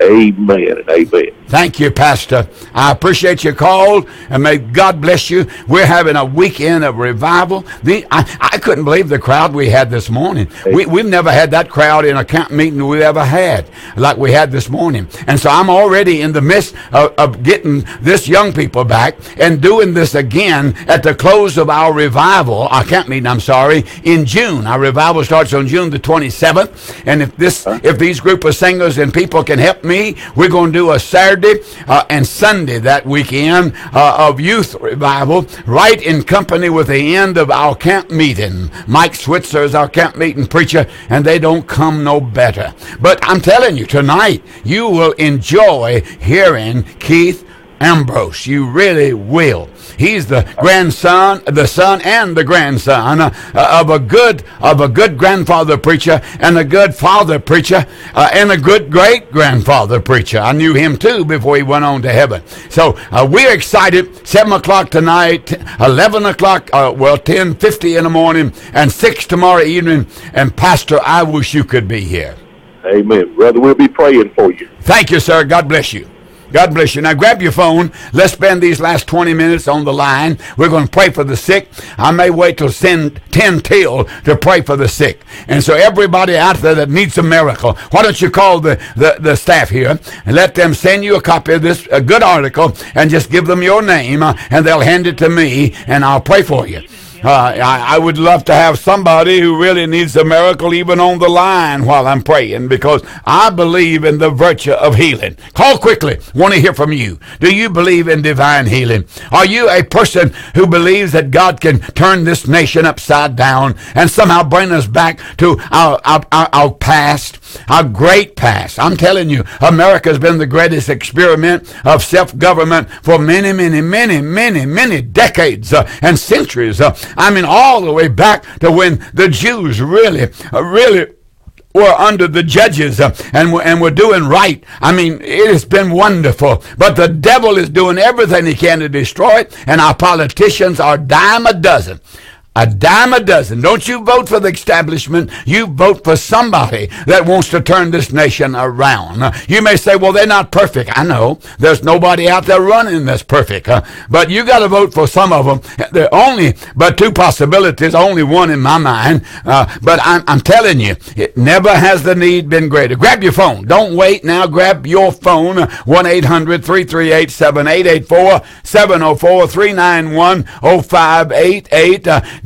Amen and amen. Thank you, Pastor. I appreciate your call, and may God bless you. We're having a weekend of revival. The, I, I couldn't believe the crowd we had this morning. We, we've never had that crowd in a camp meeting we ever had like we had this morning. And so I'm already in the midst of, of getting this young people back and doing this again at the close of our revival, our camp meeting, I'm sorry, in June. Our revival starts on June the twenty-seventh. And if this, if these group of singers and people can help me, we're going to do a Saturday uh, and Sunday that weekend uh, of youth revival, right in company with the end of our camp meeting. Mike Switzer is our camp meeting preacher, and they don't come no better. But I'm telling you, tonight you will enjoy hearing Keith Ambrose. You really will. He's the grandson, the son and the grandson uh, of a good of a good grandfather preacher and a good father preacher uh, and a good great grandfather preacher. I knew him too before he went on to heaven. So uh, we're excited. Seven o'clock tonight, eleven o'clock, uh, well, ten fifty in the morning, and six tomorrow evening. And Pastor, I wish you could be here. Amen, brother. We'll be praying for you. Thank you, sir. God bless you. God bless you. Now grab your phone. Let's spend these last twenty minutes on the line. We're going to pray for the sick. I may wait till ten till to pray for the sick. And so everybody out there that needs a miracle, why don't you call the, the, the staff here and let them send you a copy of this a good article and just give them your name uh, and they'll hand it to me and I'll pray for you. Uh, I, I would love to have somebody who really needs a miracle even on the line while I'm praying, because I believe in the virtue of healing. Call quickly. Want to hear from you. Do you believe in divine healing? Are you a person who believes that God can turn this nation upside down and somehow bring us back to our, our, our, our past, our great past? I'm telling you, America's been the greatest experiment of self-government for many, many, many, many, many decades uh, and centuries. Uh, I mean, all the way back to when the Jews really, uh, really were under the judges uh, and, and were doing right. I mean, it has been wonderful. But the devil is doing everything he can to destroy it, and our politicians are dime a dozen. A dime a dozen. Don't you vote for the establishment. You vote for somebody that wants to turn this nation around. You may say, well, they're not perfect. I know. There's nobody out there running that's perfect. Uh, but you got to vote for some of them. There are only but two possibilities, only one in my mind. Uh, but I'm, I'm telling you, it never has the need been greater. Grab your phone. Don't wait now. Grab your phone. one eight hundred three three eight seven eight eight four, seven oh four three nine one oh five eight eight. Uh,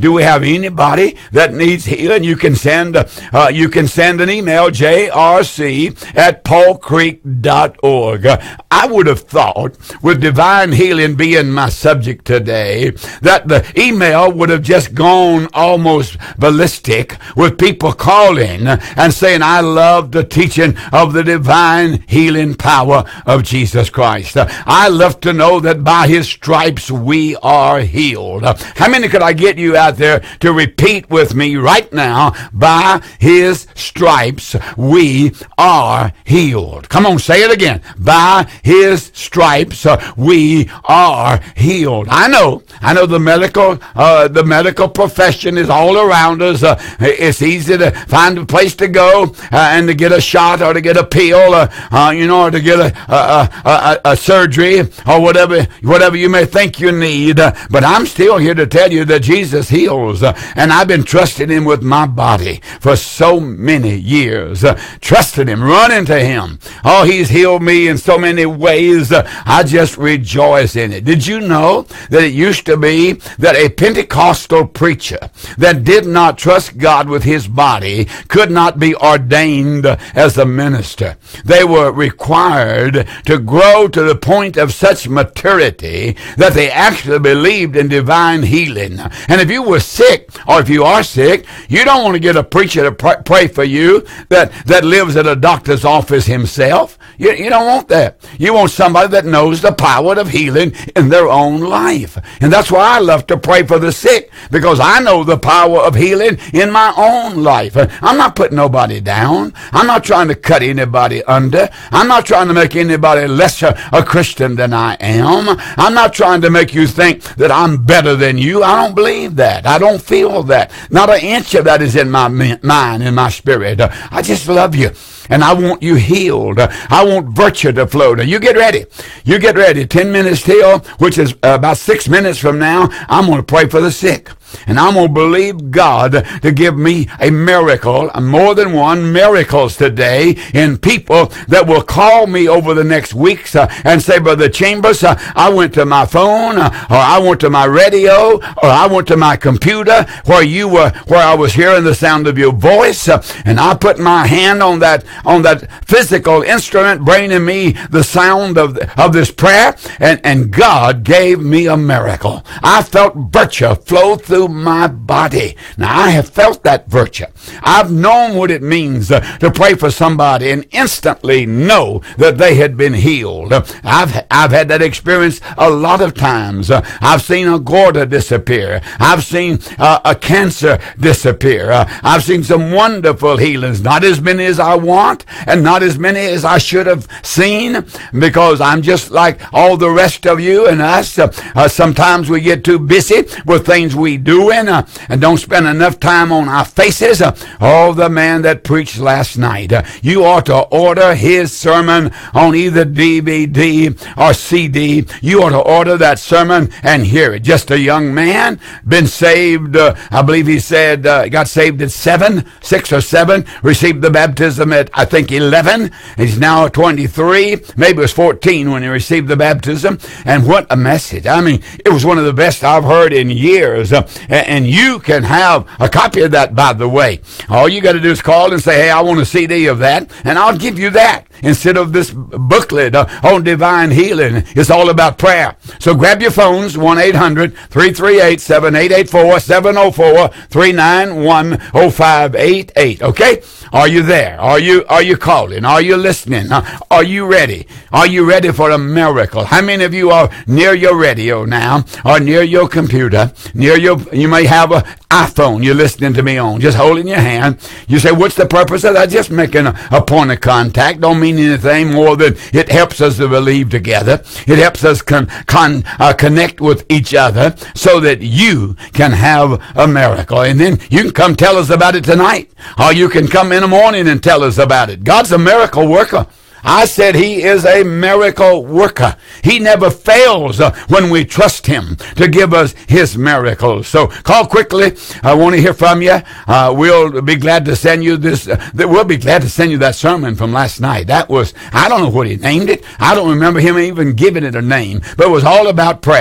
Do we have anybody that needs healing? You can send uh, you can send an email, J R C at paul creek dot org. I would have thought, with divine healing being my subject today, that the email would have just gone almost ballistic with people calling and saying, I love the teaching of the divine healing power of Jesus Christ. I love to know that by his stripes we are healed. How many could I get you out there to repeat with me right now? By his stripes we are healed. Come on, say it again. By his stripes uh, we are healed. I know, I know the medical, uh, the medical profession is all around us. Uh, it's easy to find a place to go uh, and to get a shot or to get a pill, uh, uh, you know, or to get a, a, a, a, a surgery or whatever, whatever you may think you need. Uh, but I'm still here to tell you that Jesus heals, uh, and I've been trusting him with my body for so many years. Uh, trusting him, running to him. Oh, he's healed me in so many ways. Uh, I just rejoice in it. Did you know that it used to be that a Pentecostal preacher that did not trust God with his body could not be ordained as a minister? They were required to grow to the point of such maturity that they actually believed in divine healing. And if you were sick, or if you are sick, you don't want to get a preacher to pray for you that, that lives at a doctor's office himself. You, you don't want that. You want somebody that knows the power of healing in their own life. And that's why I love to pray for the sick, because I know the power of healing in my own life. I'm not putting nobody down. I'm not trying to cut anybody under. I'm not trying to make anybody lesser a Christian than I am. I'm not trying to make you think that I'm better than you. I don't believe that. I don't feel that. Not an inch of that is in my mind, in my spirit. I just love you. And I want you healed. I want virtue to flow. Now you get ready. You get ready. Ten minutes till, which is about six minutes from now, I'm going to pray for the sick. And I'm going to believe God to give me a miracle, more than one miracles today, in people that will call me over the next weeks uh, and say, Brother Chambers, uh, I went to my phone, uh, or I went to my radio, or I went to my computer where you were, where I was hearing the sound of your voice, uh, and I put my hand on that on that physical instrument, bringing me the sound of of this prayer, and and God gave me a miracle. I felt virtue flow through my body. Now, I have felt that virtue. I've known what it means uh, to pray for somebody and instantly know that they had been healed. Uh, I've I've had that experience a lot of times. Uh, I've seen a gorda disappear. I've seen uh, a cancer disappear. Uh, I've seen some wonderful healings, not as many as I want and not as many as I should have seen, because I'm just like all the rest of you and us. Uh, uh, sometimes we get too busy with things we do doing uh, and don't spend enough time on our faces. Uh, oh, the man that preached last night. Uh, you ought to order his sermon on either D V D or C D. You ought to order that sermon and hear it. Just a young man, been saved, uh, I believe he said, uh, got saved at seven, six or seven, received the baptism at, I think, eleven. He's now twenty-three, maybe it was fourteen when he received the baptism. And what a message. I mean, it was one of the best I've heard in years. Uh, And you can have a copy of that, by the way. All you got to do is call and say, hey, I want a C D of that, and I'll give you that instead of this booklet uh, on divine healing. It's all about prayer. So grab your phones, one eight hundred, three three eight, seven eight eight four, seven oh four, three nine one, oh five eight eight. Okay? Are you there? Are you are you calling? Are you listening? Uh, are you ready? Are you ready for a miracle? How many of you are near your radio now, or near your computer, near your, you may have an iPhone you're listening to me on, just holding your hand. You say, what's the purpose of that? Just making a, a point of contact. Don't mean anything more than it helps us to believe together. It helps us con, con, uh, connect with each other so that you can have a miracle. And then you can come tell us about it tonight, or you can come in the morning and tell us about it. God's a miracle worker. I said he is a miracle worker. He never fails uh, when we trust him to give us his miracles. So call quickly. I want to hear from you. Uh, we'll be glad to send you this. Uh, we'll be glad to send you that sermon from last night. That was, I don't know what he named it. I don't remember him even giving it a name, but it was all about prayer.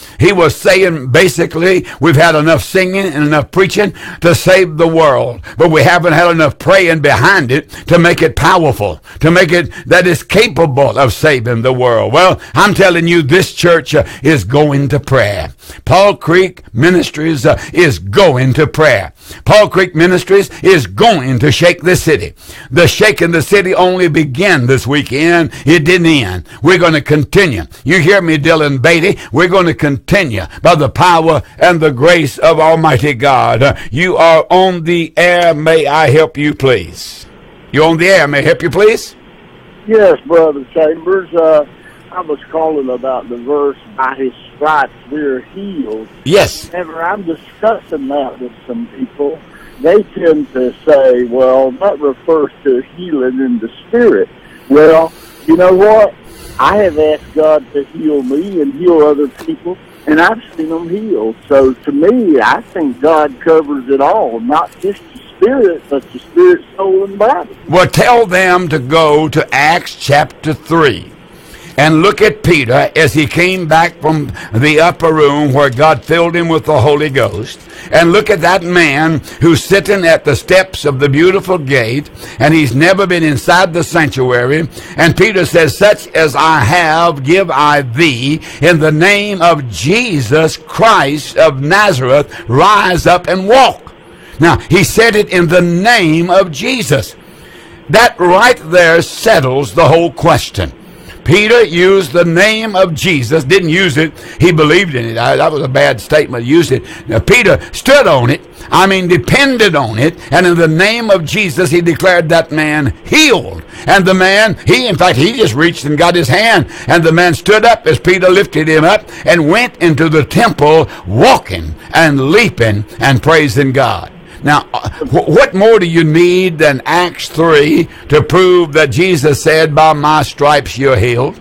He was saying basically, we've had enough singing and enough preaching to save the world, but we haven't had enough praying behind it to make it powerful, to make it that it's capable of saving the world. Well, I'm telling you, this church uh, is going to prayer. Paul Creek Ministries uh, is going to prayer. Paul Creek Ministries is going to shake the city. The shaking the city only began this weekend. It didn't end. We're going to continue. You hear me, Dylan Beatty? We're going to continue by the power and the grace of Almighty God. Uh, you are on the air. May I help you, please? You're on the air. May I help you, please? Yes, Brother Chambers. Uh, I was calling about the verse, by his stripes we're healed. Yes. Whenever I'm discussing that with some people, they tend to say, well, that refers to healing in the spirit. Well, you know what? I have asked God to heal me and heal other people, and I've seen them healed. So to me, I think God covers it all, not just the spirit, but the spirit, soul, and body. Well, tell them to go to Acts chapter three. And look at Peter as he came back from the upper room where God filled him with the Holy Ghost. And look at that man who's sitting at the steps of the beautiful gate, and he's never been inside the sanctuary. And Peter says, such as I have, give I thee, in the name of Jesus Christ of Nazareth, rise up and walk. Now, he said it in the name of Jesus. That right there settles the whole question. Peter used the name of Jesus, didn't use it, he believed in it. I, that was a bad statement, used it. Now, Peter stood on it, I mean depended on it, and in the name of Jesus he declared that man healed. And the man, he in fact, he just reached and got his hand, and the man stood up as Peter lifted him up and went into the temple walking and leaping and praising God. Now, what more do you need than Acts three to prove that Jesus said, by my stripes you're healed?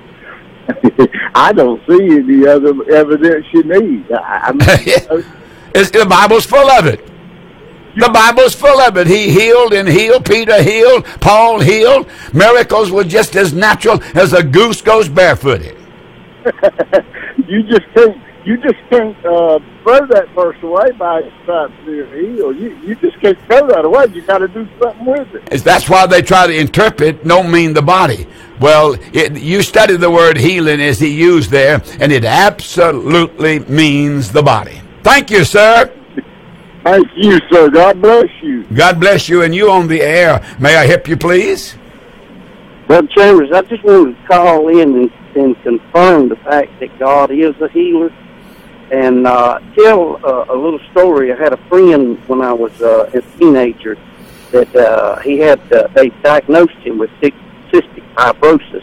I don't see any other evidence you need. I mean, it's, the Bible's full of it. The Bible's full of it. He healed and healed. Peter healed. Paul healed. Miracles were just as natural as a goose goes barefooted. you just can't. You just can't uh, throw that verse away by his stripes we're healed. You, you just can't throw that away. You got to do something with it. That's why they try to interpret, don't mean the body. Well, it, you study the word healing as he used there, and it absolutely means the body. Thank you, sir. Thank you, sir. God bless you. God bless you, and you on the air. May I help you, please? Brother Chambers, I just wanted to call in and, and confirm the fact that God is a healer. And uh, tell uh, a little story. I had a friend when I was uh, a teenager that uh, he had, uh, they diagnosed him with cystic fibrosis.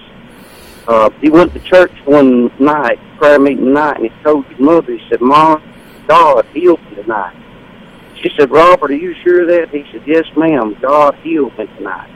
Uh, he went to church one night, prayer meeting night, and he told his mother, he said, Mom, God healed me tonight. She said, Robert, are you sure of that? He said, yes, ma'am, God healed me tonight.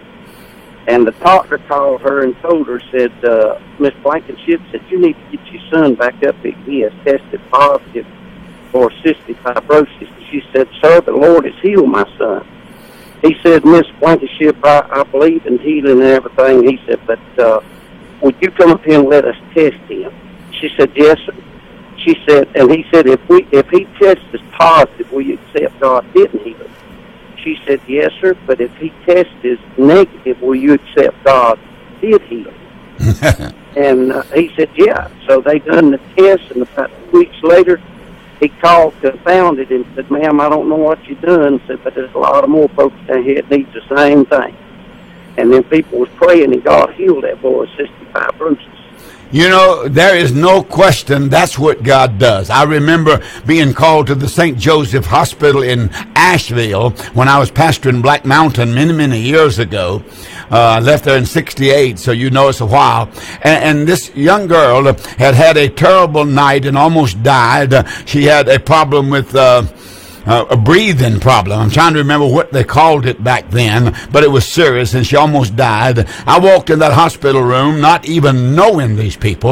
And the doctor called her and told her, said, uh, Miss Blankenship said, you need to get your son back up. He has tested positive for cystic fibrosis. She said, sir, the Lord has healed my son. He said, Miss Blankenship, I, I believe in healing and everything. He said, but uh, would you come up here and let us test him? She said, yes, sir. She said, and he said, if we if he tests as positive, will you accept God didn't heal him? She said, yes, sir, but if he tests as negative, will you accept God did heal him? And uh, he said, yeah. So they done the test, and about two weeks later, he called confounded and said, ma'am, I don't know what you done. Said, but there's a lot of more folks down here that needs the same thing. And then people was praying, and God healed that boy with cystic fibrosis. You know, there is no question that's what God does. I remember being called to the Saint Joseph Hospital in Asheville when I was pastoring Black Mountain many, many years ago. Uh, I left there in sixty-eight, so you know it's a while. And, and this young girl had had a terrible night and almost died. Uh, she had a problem with... Uh, Uh, a breathing problem. I'm trying to remember what they called it back then, but it was serious, and she almost died. I walked in that hospital room not even knowing these people,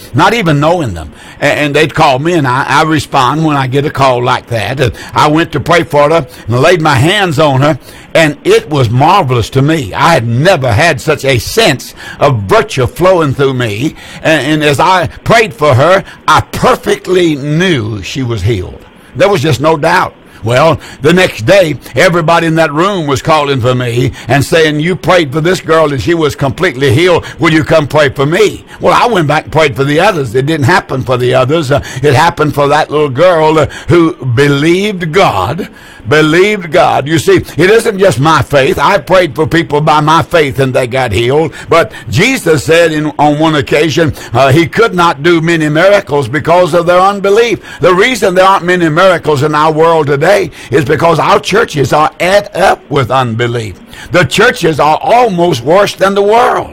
not even knowing them. And, and they'd call me, and I, I respond when I get a call like that. And I went to pray for her and laid my hands on her, and it was marvelous to me. I had never had such a sense of virtue flowing through me. And, and as I prayed for her, I perfectly knew she was healed. There was just no doubt. Well, the next day, everybody in that room was calling for me and saying, you prayed for this girl and she was completely healed. Will you come pray for me? Well, I went back and prayed for the others. It didn't happen for the others. Uh, it happened for that little girl uh, who believed God, believed God. You see, it isn't just my faith. I prayed for people by my faith and they got healed. But Jesus said in, on one occasion, uh, he could not do many miracles because of their unbelief. The reason there aren't many miracles in our world today is because our churches are ate up with unbelief. The churches are almost worse than the world.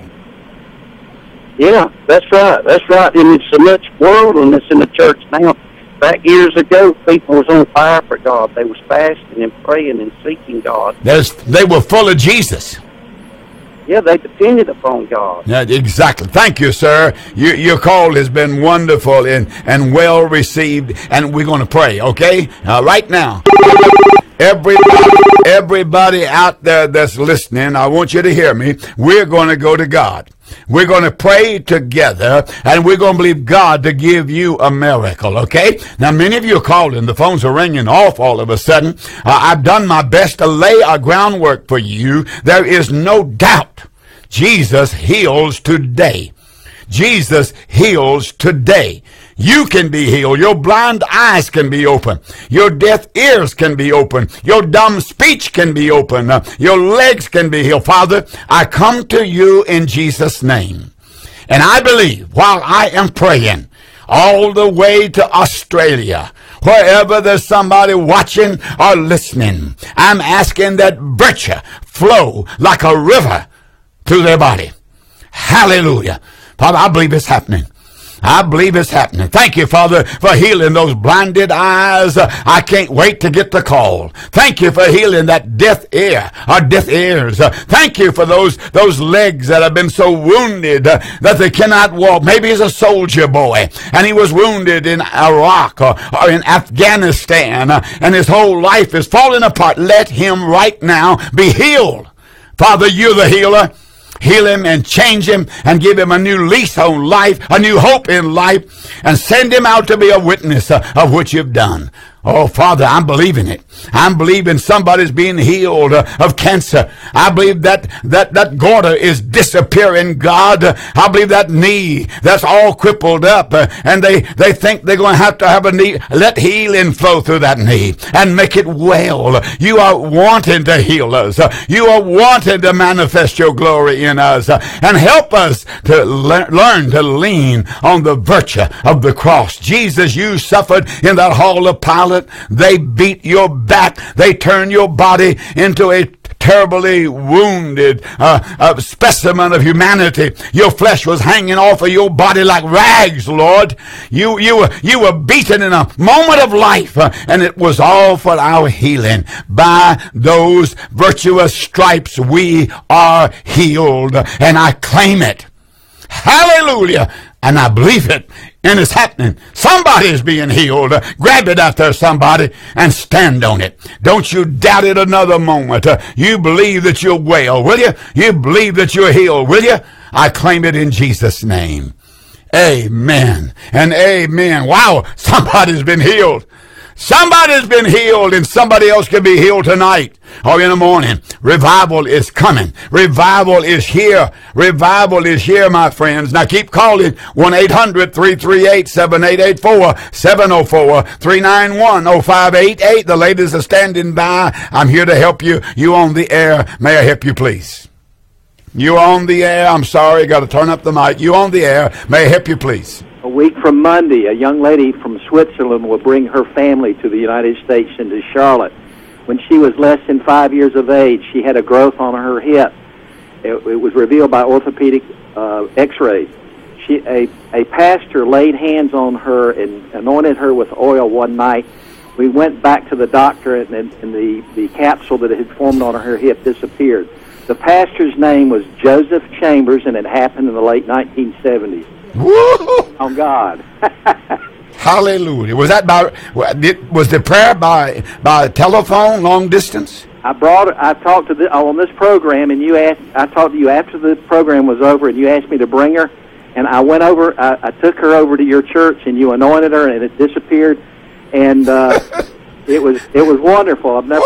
Yeah, that's right. That's right. And it's so much worldliness in the church now. Back years ago, people was on fire for God. They was fasting and praying and seeking God. There's, they were full of Jesus. Yeah, they depended upon God. Yeah, exactly. Thank you, sir. Your, your call has been wonderful and, and well received, and we're going to pray, okay? Uh, right now, everybody, everybody out there that's listening, I want you to hear me. We're going to go to God. We're going to pray together, and we're going to believe God to give you a miracle, okay? Now, many of you are calling. The phones are ringing off all of a sudden. Uh, I've done my best to lay a groundwork for you. There is no doubt Jesus heals today. Jesus heals today. You can be healed. Your blind eyes can be open. Your deaf ears can be open. Your dumb speech can be open. Uh, your legs can be healed. Father, I come to you in Jesus' name. And I believe while I am praying all the way to Australia, wherever there's somebody watching or listening, I'm asking that virtue flow like a river through their body. Hallelujah. Father, I believe it's happening. I believe it's happening. Thank you, Father, for healing those blinded eyes. Uh, I can't wait to get the call. Thank you for healing that deaf ear or deaf ears. Uh, thank you for those those legs that have been so wounded uh, that they cannot walk. Maybe he's a soldier boy and he was wounded in Iraq or, or in Afghanistan uh, and his whole life is falling apart. Let him right now be healed. Father, you're the healer. Heal him and change him and give him a new lease on life, a new hope in life, and send him out to be a witness uh, of what you've done. Oh, Father, I'm believing it. I'm believing somebody's being healed uh, of cancer. I believe that that that goiter is disappearing, God. I believe that knee that's all crippled up, uh, and they, they think they're going to have to have a knee. Let healing flow through that knee and make it well. You are wanting to heal us. Uh, you are wanting to manifest your glory in us uh, and help us to le- learn to lean on the virtue of the cross. Jesus, you suffered in that hall of Pilate. They beat your back. They turn your body into a terribly wounded uh, uh, specimen of humanity. Your flesh was hanging off of your body like rags, Lord. You you were you were beaten in a moment of life, uh, and it was all for our healing. By those virtuous stripes we are healed, and I claim it. Hallelujah. And I believe it, and it's happening. Somebody is being healed. Uh, grab it out there, somebody, and stand on it. Don't you doubt it another moment. Uh, you believe that you're well, will you? You believe that you're healed, will you? I claim it in Jesus' name. Amen and amen. Wow, somebody's been healed. Somebody's been healed, and somebody else can be healed tonight or in the morning. Revival is coming. Revival is here. Revival is here, my friends. Now keep calling one eight hundred three three eight seven eight eight four, seven oh four three nine one oh five eight eight. The ladies are standing by. I'm here to help you. You on the air. May I help you, please? You on the air. I'm sorry. Got to turn up the mic. You on the air. May I help you, please? A week from Monday, a young lady from Switzerland will bring her family to the United States into Charlotte. When she was less than five years of age, she had a growth on her hip. It, it was revealed by orthopedic uh, x-rays. She, a, a pastor laid hands on her and anointed her with oil one night. We went back to the doctor, and, and the, the capsule that had formed on her hip disappeared. The pastor's name was Joseph Chambers, and it happened in the late nineteen seventies. Woo! on God. Hallelujah. Was that by, was the prayer by, by telephone, long distance? I brought, I talked to the, on this program, and you asked, I talked to you after the program was over, and you asked me to bring her, and I went over, I, I took her over to your church, and you anointed her, and it disappeared, and uh, it was, it was wonderful. I've never,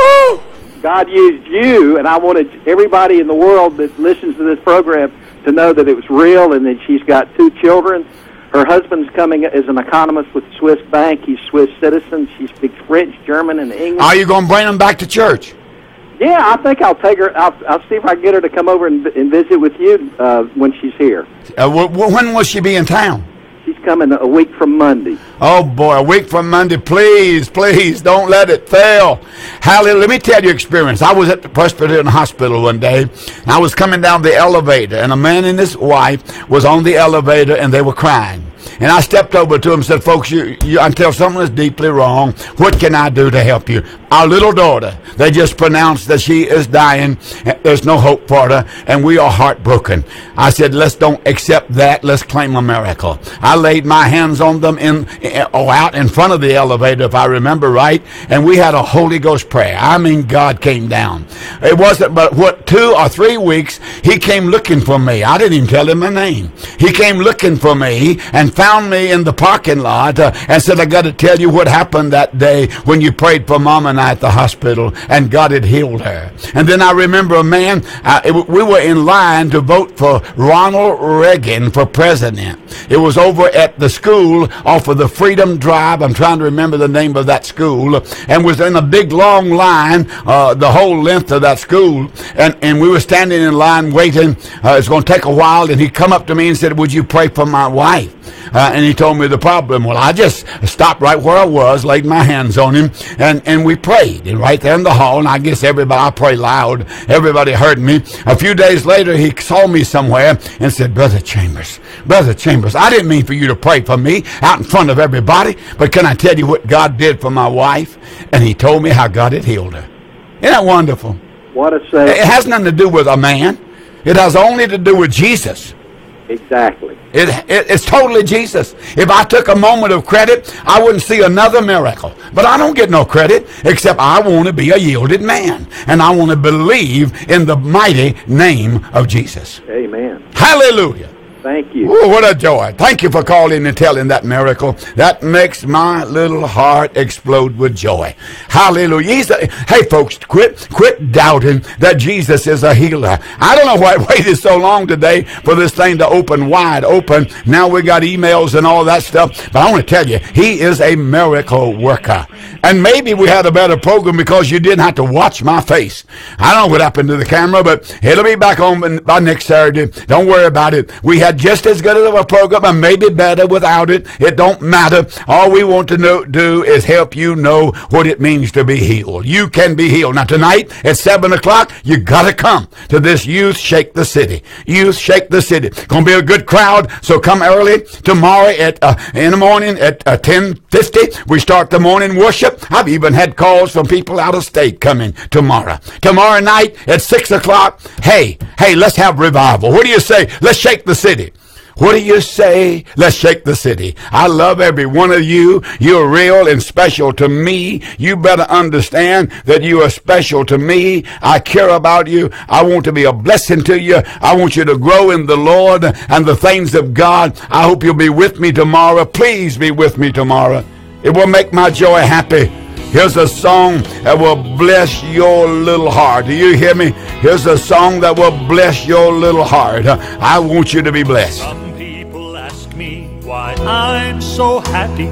God used you, and I wanted everybody in the world that listens to this program to know that it was real, and that she's got two children. Her husband's coming as an economist with Swiss Bank. He's Swiss citizen. She speaks French, German, and English. Are you going to bring them back to church? Yeah, I think I'll take her. I'll, I'll see if I can get her to come over and, and visit with you uh, when she's here. Uh, w- w- when will she be in town? She's coming a week from Monday. Oh, boy, a week from Monday. Please, please, don't let it fail. Hallelujah. Let me tell you experience. I was at the Presbyterian Hospital one day, and I was coming down the elevator, and a man and his wife was on the elevator, and they were crying. And I stepped over to him and said, folks, you, you, I tell something is deeply wrong. What can I do to help you? Our little daughter, they just pronounced that she is dying. There's no hope for her, and we are heartbroken. I said, let's don't accept that. Let's claim a miracle. I laid my hands on them in, oh, out in front of the elevator, if I remember right, and we had a Holy Ghost prayer. I mean, God came down. It wasn't but, what, two or three weeks, he came looking for me. I didn't even tell him my name. He came looking for me and found me in the parking lot uh, and said, I got to tell you what happened that day when you prayed for Mom and I at the hospital, and God had healed her. And then I remember a man, uh, it, we were in line to vote for Ronald Reagan for president. It was over at the school off of the Freedom Drive. I'm trying to remember the name of that school, and was in a big long line uh, the whole length of that school, and, and we were standing in line waiting. Uh, it's going to take a while, and he come up to me and said, would you pray for my wife? Uh, and he told me the problem. Well, I just stopped right where I was, laid my hands on him, and, and we prayed. And right there in the hall, and I guess everybody, I pray loud, everybody heard me. A few days later, he saw me somewhere and said, Brother Chambers, Brother Chambers, I didn't mean for you to pray for me out in front of everybody, but can I tell you what God did for my wife? And he told me how God had healed her. Isn't that wonderful? What a say. It has nothing to do with a man. It has only to do with Jesus. Exactly. It, it, it's totally Jesus. If I took a moment of credit, I wouldn't see another miracle. But I don't get no credit, except I want to be a yielded man. And I want to believe in the mighty name of Jesus. Amen. Hallelujah. Thank you. Ooh, what a joy. Thank you for calling and telling that miracle. That makes my little heart explode with joy. Hallelujah. He's a, hey, folks, quit quit doubting that Jesus is a healer. I don't know why I waited so long today for this thing to open wide open. Now we got emails and all that stuff. But I want to tell you, he is a miracle worker. And maybe we had a better program because you didn't have to watch my face. I don't know what happened to the camera, but it'll be back on by next Saturday. Don't worry about it. We had just as good of a program, and maybe better without it. It don't matter. All we want to know, do is help you know what it means to be healed. You can be healed. Now tonight at seven o'clock, you got to come to this Youth Shake the City. Youth Shake the City. Going to be a good crowd, so come early. Tomorrow at uh, in the morning at uh, ten fifty, we start the morning worship. I've even had calls from people out of state coming tomorrow. Tomorrow night at six o'clock, hey, hey, let's have revival. What do you say? Let's shake the city. What do you say? Let's shake the city. I love every one of you. You're real and special to me. You better understand that you are special to me. I care about you. I want to be a blessing to you. I want you to grow in the Lord and the things of God. I hope you'll be with me tomorrow. Please be with me tomorrow. It will make my joy happy. Here's a song that will bless your little heart. Do you hear me? Here's a song that will bless your little heart. I want you to be blessed. Some people ask me why I'm so happy,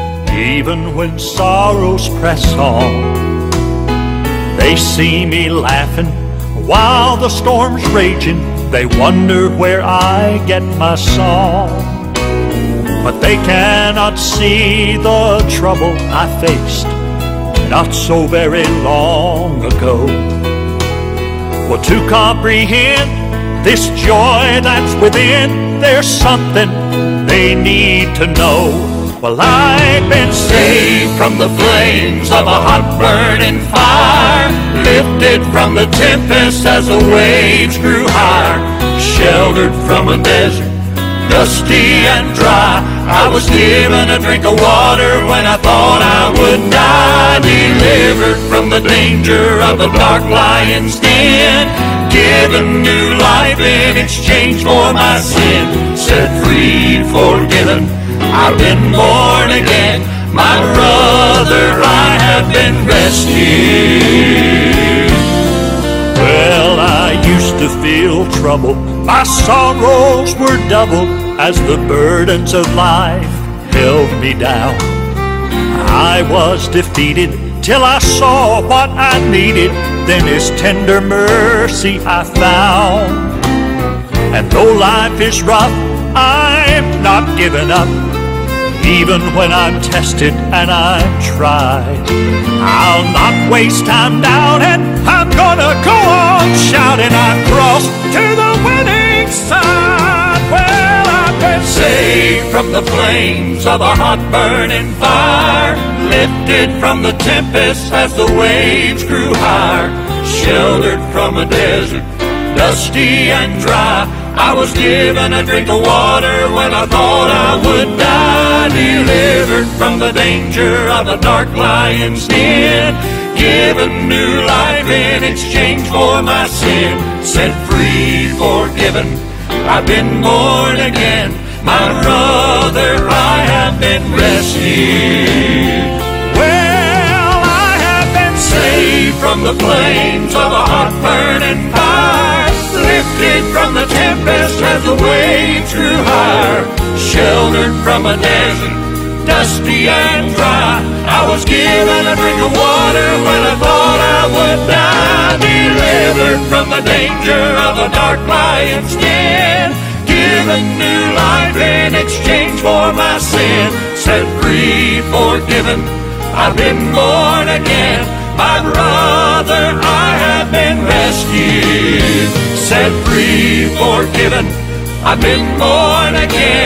even when sorrows press on. They see me laughing while the storm's raging. They wonder where I get my song. But they cannot see the trouble I faced not so very long ago. Well, to comprehend this joy that's within, there's something they need to know. Well, I've been saved from the flames of a hot burning fire, lifted from the tempest as the waves grew higher, sheltered from a desert dusty and dry. I was given a drink of water when I thought I would die. Delivered from the danger of a dark lion's den. Given new life in exchange for my sin. Set free, forgiven, I've been born again. My brother, I have been rescued. Well, I used to feel trouble. My sorrows were doubled as the burdens of life held me down. I was defeated till I saw what I needed. Then His tender mercy I found. And though life is rough, I'm not giving up. Even when I'm tested and I'm tried, I'll not waste time doubting. I'm gonna go on shouting. I've crossed to the winning side. Well, I've been saved from the flames of a hot burning fire. Lifted from the tempest as the waves grew higher. Sheltered from a desert, dusty and dry. I was given a drink of water when I thought I would die. Delivered from the danger of a dark lion's den. Given new life in exchange for my sin. Set free, forgiven, I've been born again. My brother, I have been rescued. Well, I have been saved from the flames of a hot burning fire. Lifted from the tempest as the waves grew higher. Sheltered from a desert, dusty and dry. I was given a drink of water when I thought I would die. Delivered from the danger of a dark lion's den. Given new life in exchange for my sin. Set free, forgiven, I've been born again. My brother, I have been rescued. Set free, forgiven, I've been born again.